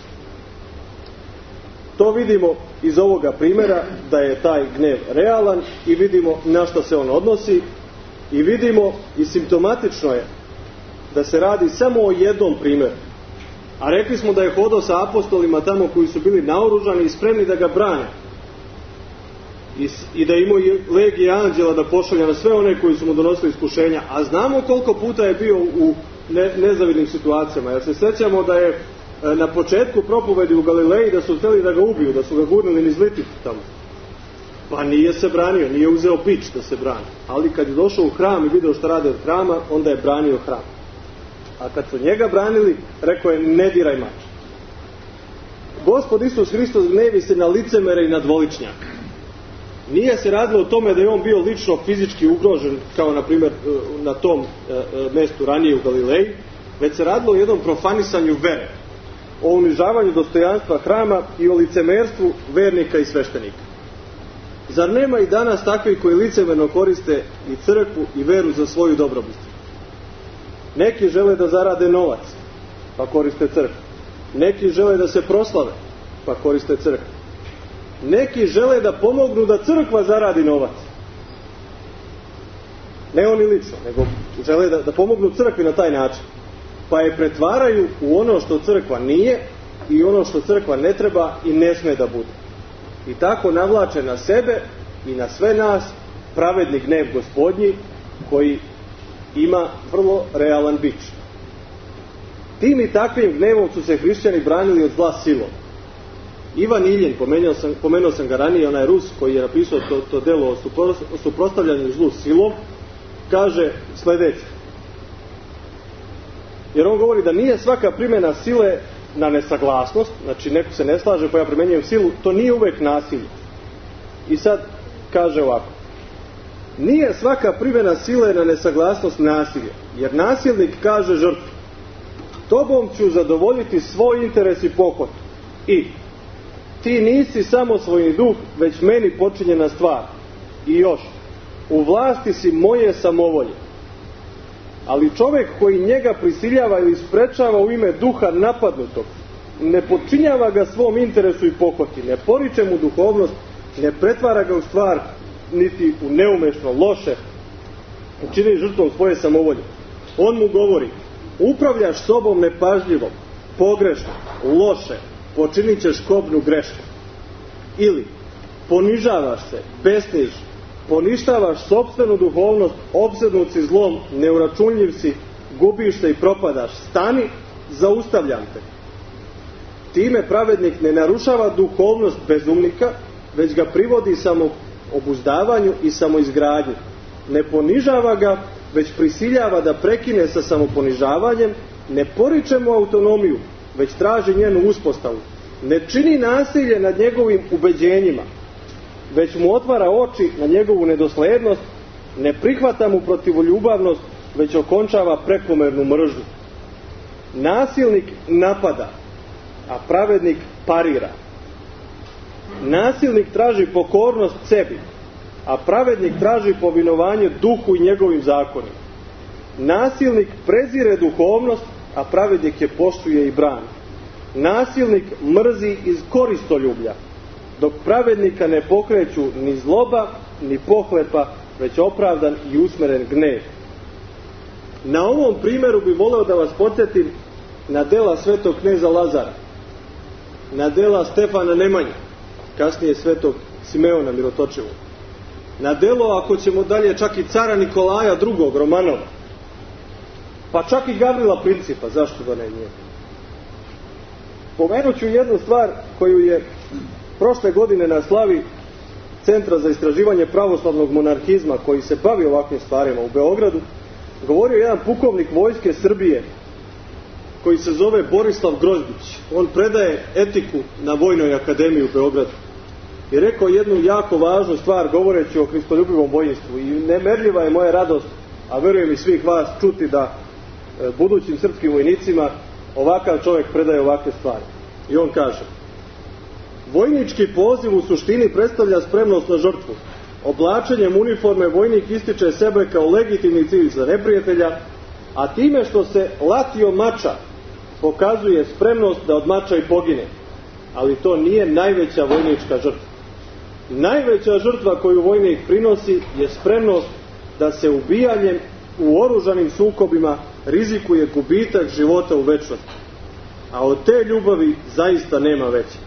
To vidimo iz ovoga primjera da je taj gnev realan i vidimo na što se on odnosi i vidimo i simptomatično je da se radi samo o jednom primjeru. A rekli smo da je hodao sa apostolima tamo koji su bili naoružani i spremni da ga brane. I, i da imao i legije anđela da pošalja na sve one koji su mu donosili iskušenja. A znamo koliko puta je bio u ne, nezavidnim situacijama. Jer se sjećamo da je na početku propovedi u Galileji da su htjeli da ga ubiju, da su ga gurnili niz liticu tamo. Pa nije se branio, nije uzeo bič da se brani. Ali kad je došao u hram i video što rade od hrama, onda je branio hram. A kad su njega branili, rekao je ne diraj mač. Gospod Isus Hristos gnevi se na licemere i na dvoličnjaka. Nije se radilo o tome da je on bio lično fizički ugrožen, kao na primjer na tom mjestu ranije u Galileji, već se radilo o jednom profanisanju vere, o unižavanju dostojanstva hrama i o licemerstvu vernika i sveštenika. Zar nema i danas takvi koji licemerno koriste i crkvu i veru za svoju dobrobit? Neki žele da zarade novac, pa koriste crkvu. Neki žele da se proslave, pa koriste crkvu. Neki žele da pomognu da crkva zaradi novac. Ne oni lično, nego žele da, da pomognu crkvi na taj način. Pa je pretvaraju u ono što crkva nije i ono što crkva ne treba i ne sme da bude. I tako navlače na sebe i na sve nas pravedni gnev Gospodnji koji ima vrlo realan bič. Tim i takvim gnevom su se hrišćani branili od zla silom. Ivan Iljen, pomenuo sam, pomenuo sam ga ranije, onaj Rus koji je napisao to, to delo o suprotstavljanju zlu silom, kaže sljedeće. Jer on govori da nije svaka primjena sile na nesaglasnost, znači neko se ne slaže pa ja primjenjujem silu, to nije uvijek nasilje. I sad kaže ovako. Nije svaka primjena sile na nesaglasnost nasilje, jer nasilnik kaže žrtvi. Tobom ću zadovoljiti svoj interes i pohod. I ti nisi samo svoj duh, već meni počinjena stvar. I još, u vlasti si moje samovolje. Ali čovjek koji njega prisiljava ili sprečava u ime duha napadnutog, ne podčinjava ga svom interesu i pohoti, ne poriče mu duhovnost, ne pretvara ga u stvar niti u neumešno, loše, učini žrtvom svoje samovolje. On mu govori: upravljaš sobom nepažljivo, pogrešno, loše, počinit ćeš kobnu grešku. Ili ponižavaš se, besniš, poništavaš sopstvenu duhovnost, opsednut si zlom, neuračunljiv si, gubiš se i propadaš. Stani, zaustavljam te. Time pravednik ne narušava duhovnost bezumnika, već ga privodi samo obuzdavanju i samoizgradnji. Ne ponižava ga, već prisiljava da prekine sa samoponižavanjem, ne poriče mu autonomiju, već traži njenu uspostavu. Ne čini nasilje nad njegovim ubeđenjima, već mu otvara oči na njegovu nedoslednost, ne prihvata mu protivoljubavnost, već okončava prekomernu mržnju. Nasilnik napada, a pravednik parira. Nasilnik traži pokornost sebi, a pravednik traži povinovanje duhu i njegovim zakonima. Nasilnik prezire duhovnost, a pravednik je poštuje i brani. Nasilnik mrzi iz koristoljublja, dok pravednika ne pokreću ni zloba, ni pohlepa, već opravdan i usmeren gnev. Na ovom primjeru bi voleo da vas podsjetim na dela svetog kneza Lazara, na dela Stefana Nemanje, kasnije svetog Simeona Mirotočivog, na delo, ako ćemo dalje, čak i cara Nikolaja drugog Romanova, pa čak i Gavrila Principa, zašto da ne nije. Pomenut ću jednu stvar koju je prošle godine na slavi Centra za istraživanje pravoslavnog monarhizma, koji se bavi ovakvim stvarima u Beogradu, govorio jedan pukovnik vojske Srbije koji se zove Borislav Grozdić. On predaje etiku na Vojnoj akademiji u Beogradu i rekao jednu jako važnu stvar govoreći o hristoljubivom vojnictvu. I nemerljiva je moja radost, a verujem i svih vas, čuti da e, budućim srpskim vojnicima ovakav čovjek predaje ovakve stvari. I on kaže: vojnički poziv u suštini predstavlja spremnost na žrtvu. Oblačenjem uniforme vojnik ističe sebe kao legitimni cilj za neprijatelja, a time što se latio mača pokazuje spremnost da od mača i pogine. Ali to nije najveća vojnička žrtva. Najveća žrtva koju vojnik prinosi je spremnost da se ubijanjem u oružanim sukobima rizikuje gubitak života u večnosti. A od te ljubavi zaista nema veće.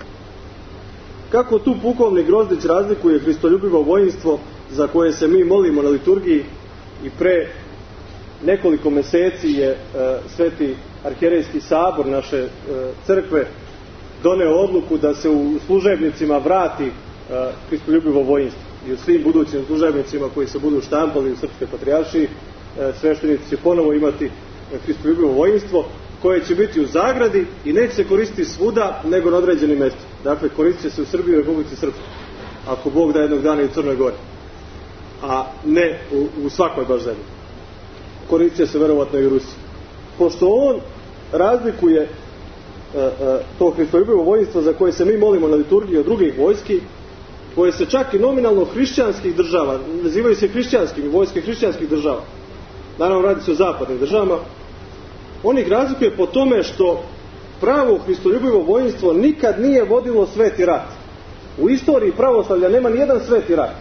Kako tu pukovnik Grozdić razlikuje hristoljubivo vojinstvo za koje se mi molimo na liturgiji, i pre nekoliko meseci je e, Sveti arhijerejski sabor naše e, crkve doneo odluku da se u služebnicima vrati e, hristoljubivo vojinstvo. I u svim budućim služebnicima koji se budu štampali u Srpskoj patrijaršiji, e, sveštenici će ponovo imati hristoljubivo vojinstvo, koje će biti u zagradi i neće se koristiti svuda nego na određenim mjestima. Dakle, koristit će se u Srbiji i Republici Srpskoj, ako Bog da jednog dana i u Crnoj Gori, a ne u, u svakoj baš zemlji. Koristit će se verovatno i u Rusiji. Pošto on razlikuje e, e, to hristoljubivo vojinstvo za koje se mi molimo na liturgiji od drugih vojski, koje se čak i nominalno hrišćanskih država, nazivaju se hrišćanskim, vojske hrišćanskih država, naravno radi se o zapadnim državama, on ih razlikuje po tome što pravo hristoljubivo vojinstvo nikad nije vodilo sveti rat. U istoriji pravoslavlja nema nijedan sveti rat.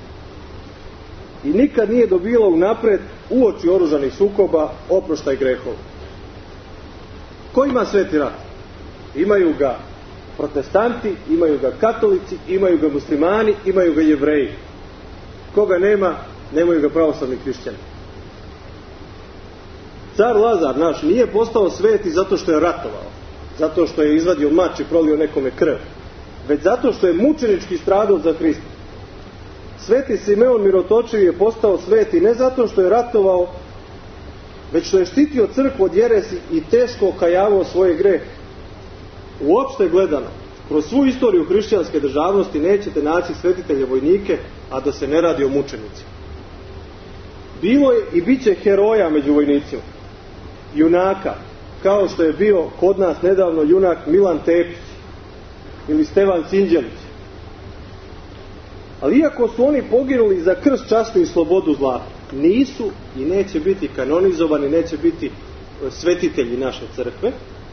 I nikad nije dobilo unapred uoči oružanih sukoba oproštaj grehova. Ko ima sveti rat? Imaju ga protestanti, imaju ga katolici, imaju ga muslimani, imaju ga Jevreji. Koga nema, nemaju ga pravoslavni hrišćani. Car Lazar naš nije postao sveti zato što je ratovao, zato što je izvadio mač i prolio nekome krv, već zato što je mučenički stradao za Hrista. Sveti Simeon Mirotočivi je postao sveti ne zato što je ratovao, već što je štitio crkvu od jeresi i teško okajavao svoje grehe. Uopšte gledano, kroz svu istoriju hrišćanske državnosti nećete naći svetitelje vojnike, a da se ne radi o mučenicima. Bilo je i bit će heroja među vojnicima, junaka, kao što je bio kod nas nedavno junak Milan Tepić ili Stevan Sinđelić. Ali iako su oni poginuli za krst, čast i slobodu zlata, nisu i neće biti kanonizovani, neće biti svetitelji naše crkve.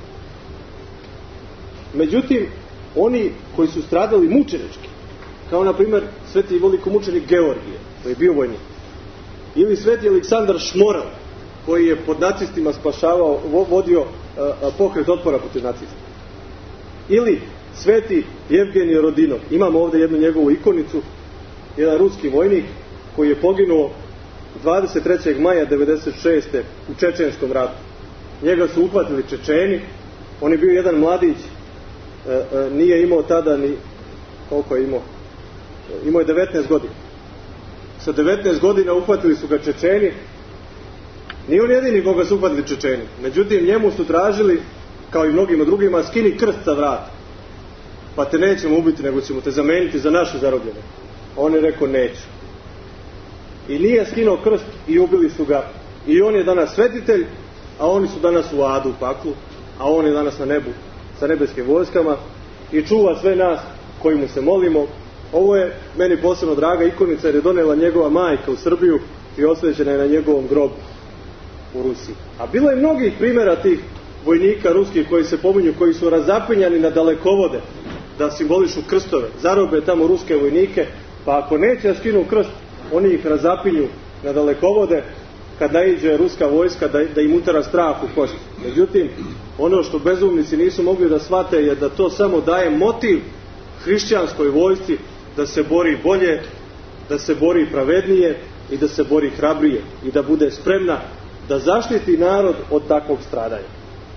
Međutim, oni koji su stradali mučenički, kao na primjer sveti velikomučenik Georgije, koji je bio vojnik, ili sveti Aleksandar Šmoral, koji je pod nacistima spašavao, vodio pokret otpora protiv nacista, ili sveti Jevgenij Rodinov. Imamo ovdje jednu njegovu ikonicu, jedan ruski vojnik koji je poginuo dvadeset trećeg maja devedeset šeste u Čečenskom ratu. Njega su uhvatili Čečeni, on je bio jedan mladić, e, e, nije imao tada ni, koliko je imao, imao je devetnaest godina. Sa devetnaest godina uhvatili su ga Čečeni, nije on jedini koga su uhvatili Čečeni, međutim njemu su tražili, kao i mnogima drugima, skini krst sa vrata, pa te nećemo ubiti, nego ćemo te zameniti za naše zarobljene. On je rekao neću. I nije skinuo krst i ubili su ga. I on je danas svetitelj, a oni su danas u adu, u paklu, a on je danas na nebu sa nebeskim vojskama i čuva sve nas koji mu se molimo. Ovo je meni posebno draga ikonica jer je donela njegova majka u Srbiju i osvećena je na njegovom grobu u Rusiji. A bilo je mnogih primjera tih vojnika ruskih koji se pominju, koji su razapinjani na dalekovode da simbolišu krstove, zarobe tamo ruske vojnike, pa ako neće da skinu krst, oni ih razapinju na dalekovode kad naiđe ruska vojska da, da im utara strah u kosti. Međutim, ono što bezumnici nisu mogli da shvate je da to samo daje motiv hrišćanskoj vojsci da se bori bolje, da se bori pravednije i da se bori hrabrije i da bude spremna da zaštiti narod od takvog stradanja.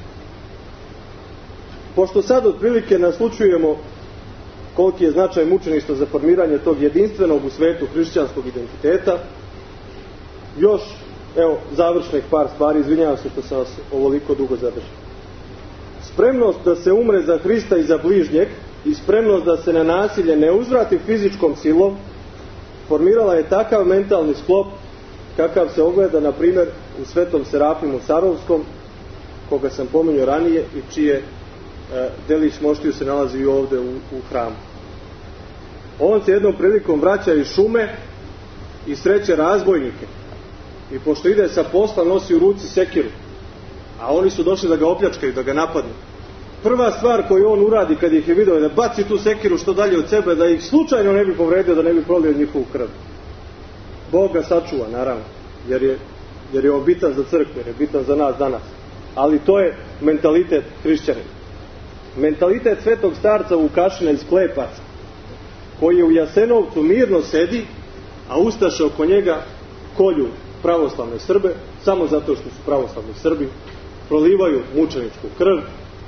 Pošto sad otprilike naslučujemo koliki je značaj mučeništva za formiranje tog jedinstvenog u svetu hrišćanskog identiteta, još, evo, završnih par stvari, izvinjavam se što sam vas ovoliko dugo zadržao. Spremnost da se umre za Hrista i za bližnjeg i spremnost da se na nasilje ne uzvrati fizičkom silom formirala je takav mentalni sklop kakav se ogleda, na primjer, u svetom Serafimu Sarovskom, koga sam pominjao ranije i čije e, delić moštiju se nalazi i ovdje u, u hramu. On se jednom prilikom vraća iz šume i sreće razbojnike. I pošto ide sa posla, nosi u ruci sekiru. A oni su došli da ga opljačkaju, da ga napadnu. Prva stvar koju on uradi kad ih je vidio je da baci tu sekiru što dalje od sebe, da ih slučajno ne bi povredio, da ne bi prolio njihovu krv. Bog ga sačuva, naravno, jer je, jer je on bitan za crkvu, jer je bitan za nas danas. Ali to je mentalitet hrišćanina. Mentalitet svetog starca Vukašina iz Klepaca, koji je u Jasenovcu mirno sedi, a ustaše oko njega kolju pravoslavne Srbe, samo zato što su pravoslavni Srbi, prolivaju mučeničku krv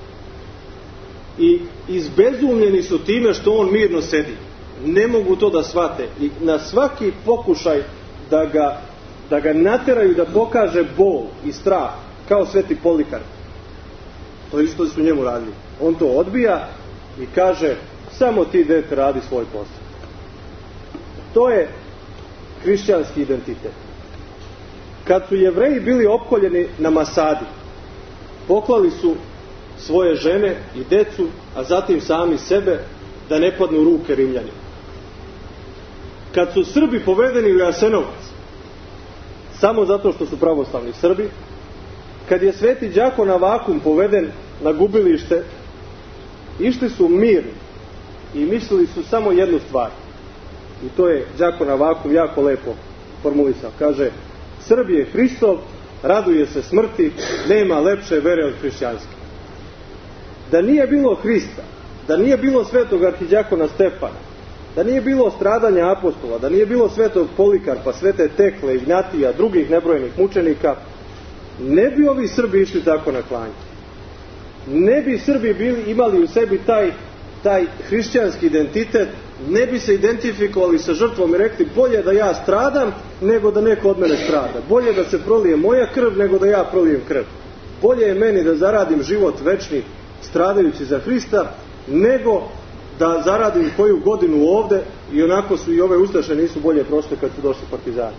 i izbezumljeni su time što on mirno sedi. Ne mogu to da shvate i na svaki pokušaj da ga, da ga nateraju da pokaže bol i strah, kao sveti Polikarp, to isto su njemu radili. On to odbija i kaže, samo ti, dete, radi svoj posao. To je hrišćanski identitet. Kad su Jevreji bili opkoljeni na Masadi, poklali su svoje žene i decu, a zatim sami sebe, da ne padnu u ruke Rimljanima. Kad su Srbi povedeni u Jasenovac, samo zato što su pravoslavni Srbi, kad je sveti đakon Avakum poveden na gubilište, išli su mirni i mislili su samo jednu stvar. I to je đakon Avakum jako lepo formulisao. Kaže, Srb je Hristov, raduje se smrti, nema lepše vere od hrišćanske. Da nije bilo Hrista, da nije bilo svetog arhidjakona Stefana, da nije bilo stradanja apostola, da nije bilo svetog Polikarpa, svete Tekle, Ignatija, drugih nebrojenih mučenika, ne bi ovi Srbi išli tako na klanje. Ne bi Srbi bili, imali u sebi taj, taj hrišćanski identitet, ne bi se identifikovali sa žrtvom i rekli, bolje da ja stradam nego da neko od mene strada. Bolje da se prolije moja krv nego da ja prolijem krv. Bolje je meni da zaradim život večni stradajući za Hrista nego da zaradim koju godinu ovde, i onako su i ove ustaše nisu bolje prošle kad su došli partizani.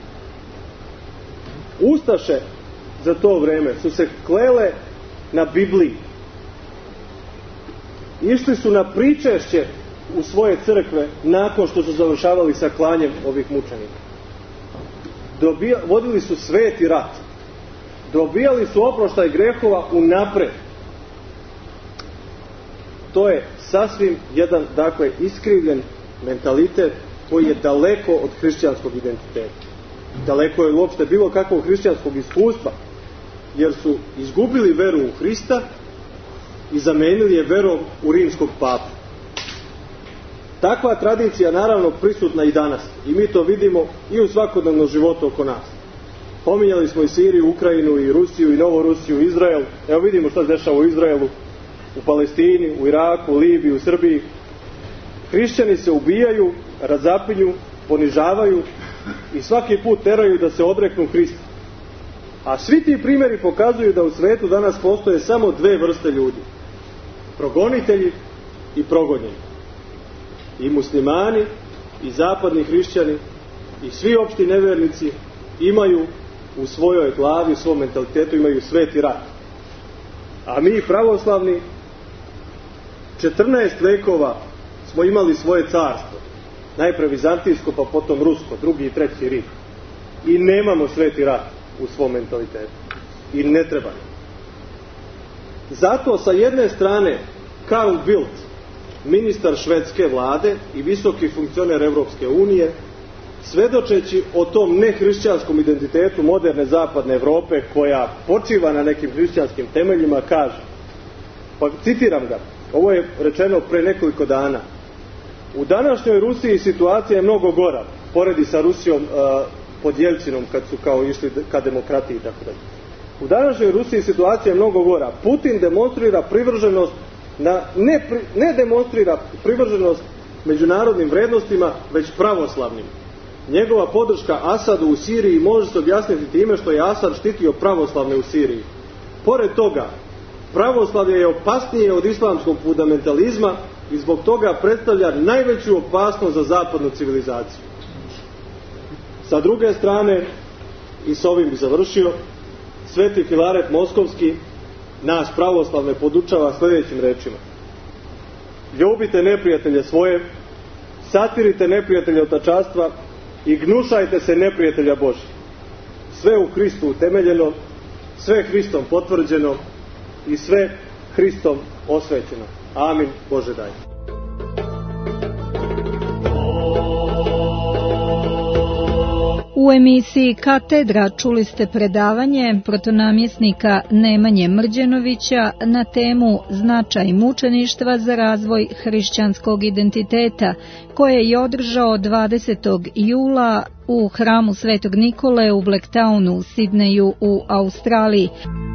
Ustaše za to vreme su se klele na Bibliji. Išli su na pričešće u svoje crkve nakon što su završavali sa klanjem ovih mučenika. dobija, vodili su sveti rat, dobijali su oproštaj grehova unapred. To je sasvim jedan, dakle, iskrivljen mentalitet koji je daleko od hrišćanskog identiteta. Daleko je uopšte bilo kakvog hrišćanskog iskustva, jer su izgubili veru u Hrista i zamenili je verom u rimskog papu. Takva tradicija naravno prisutna i danas i mi to vidimo i u svakodnevnom životu oko nas. Pominjali smo i Siriju, Ukrajinu, i Rusiju, i Novorusiju, Izrael. Evo vidimo šta se dešava u Izraelu, u Palestini, u Iraku, u Libiji, u Srbiji. Hrišćani se ubijaju, razapinju, ponižavaju i svaki put teraju da se odreknu Hrista. A svi ti primjeri pokazuju da u svetu danas postoje samo dve vrste ljudi. Progonitelji i progonjeni. I muslimani, i zapadni hrišćani, i svi opšti nevernici imaju u svojoj glavi, u svom mentalitetu imaju sveti rat. A mi pravoslavni četrnaest vekova smo imali svoje carstvo. Najpre vizantijsko, pa potom rusko, drugi i treći Rim. I nemamo sveti rat u svom mentalitetu. I ne treba. Zato sa jedne strane Carl Bildt, ministar švedske vlade i visoki funkcioner Evropske unije, svedočeći o tom nehrišćanskom identitetu moderne zapadne Evrope koja počiva na nekim hrišćanskim temeljima, kaže, pa citiram ga, ovo je rečeno pre nekoliko dana: u današnjoj Rusiji situacija je mnogo gora, poredi sa Rusijom uh, pod Jelcinom kad su kao išli ka demokratiji i tako dalje. U današnjoj Rusiji situacija je mnogo gora. Putin demonstrira privrženost na, ne, ne demonstrira privrženost međunarodnim vrednostima, već pravoslavnim. Njegova podrška Asadu u Siriji može se objasniti time što je Asad štitio pravoslavne u Siriji. Pored toga, pravoslavlje je opasnije od islamskog fundamentalizma i zbog toga predstavlja najveću opasnost za zapadnu civilizaciju. Sa druge strane, i s ovim bi završio, Sveti Filaret Moskovski nas pravoslavne podučava sljedećim rečima: ljubite neprijatelje svoje, satirite neprijatelja otačanstva i gnušajte se neprijatelja Božih. Sve u Hristu utemeljeno, sve Hristom potvrđeno i sve Hristom osvećeno. Amin. Bože daj. U emisiji Katedra čuli ste predavanje protonamjesnika Nemanje Mrđenovića na temu Značaj mučeništva za razvoj hrišćanskog identiteta, koje je održao dvadesetog jula u hramu Svetog Nikole u Blacktownu u Sidneju u Australiji.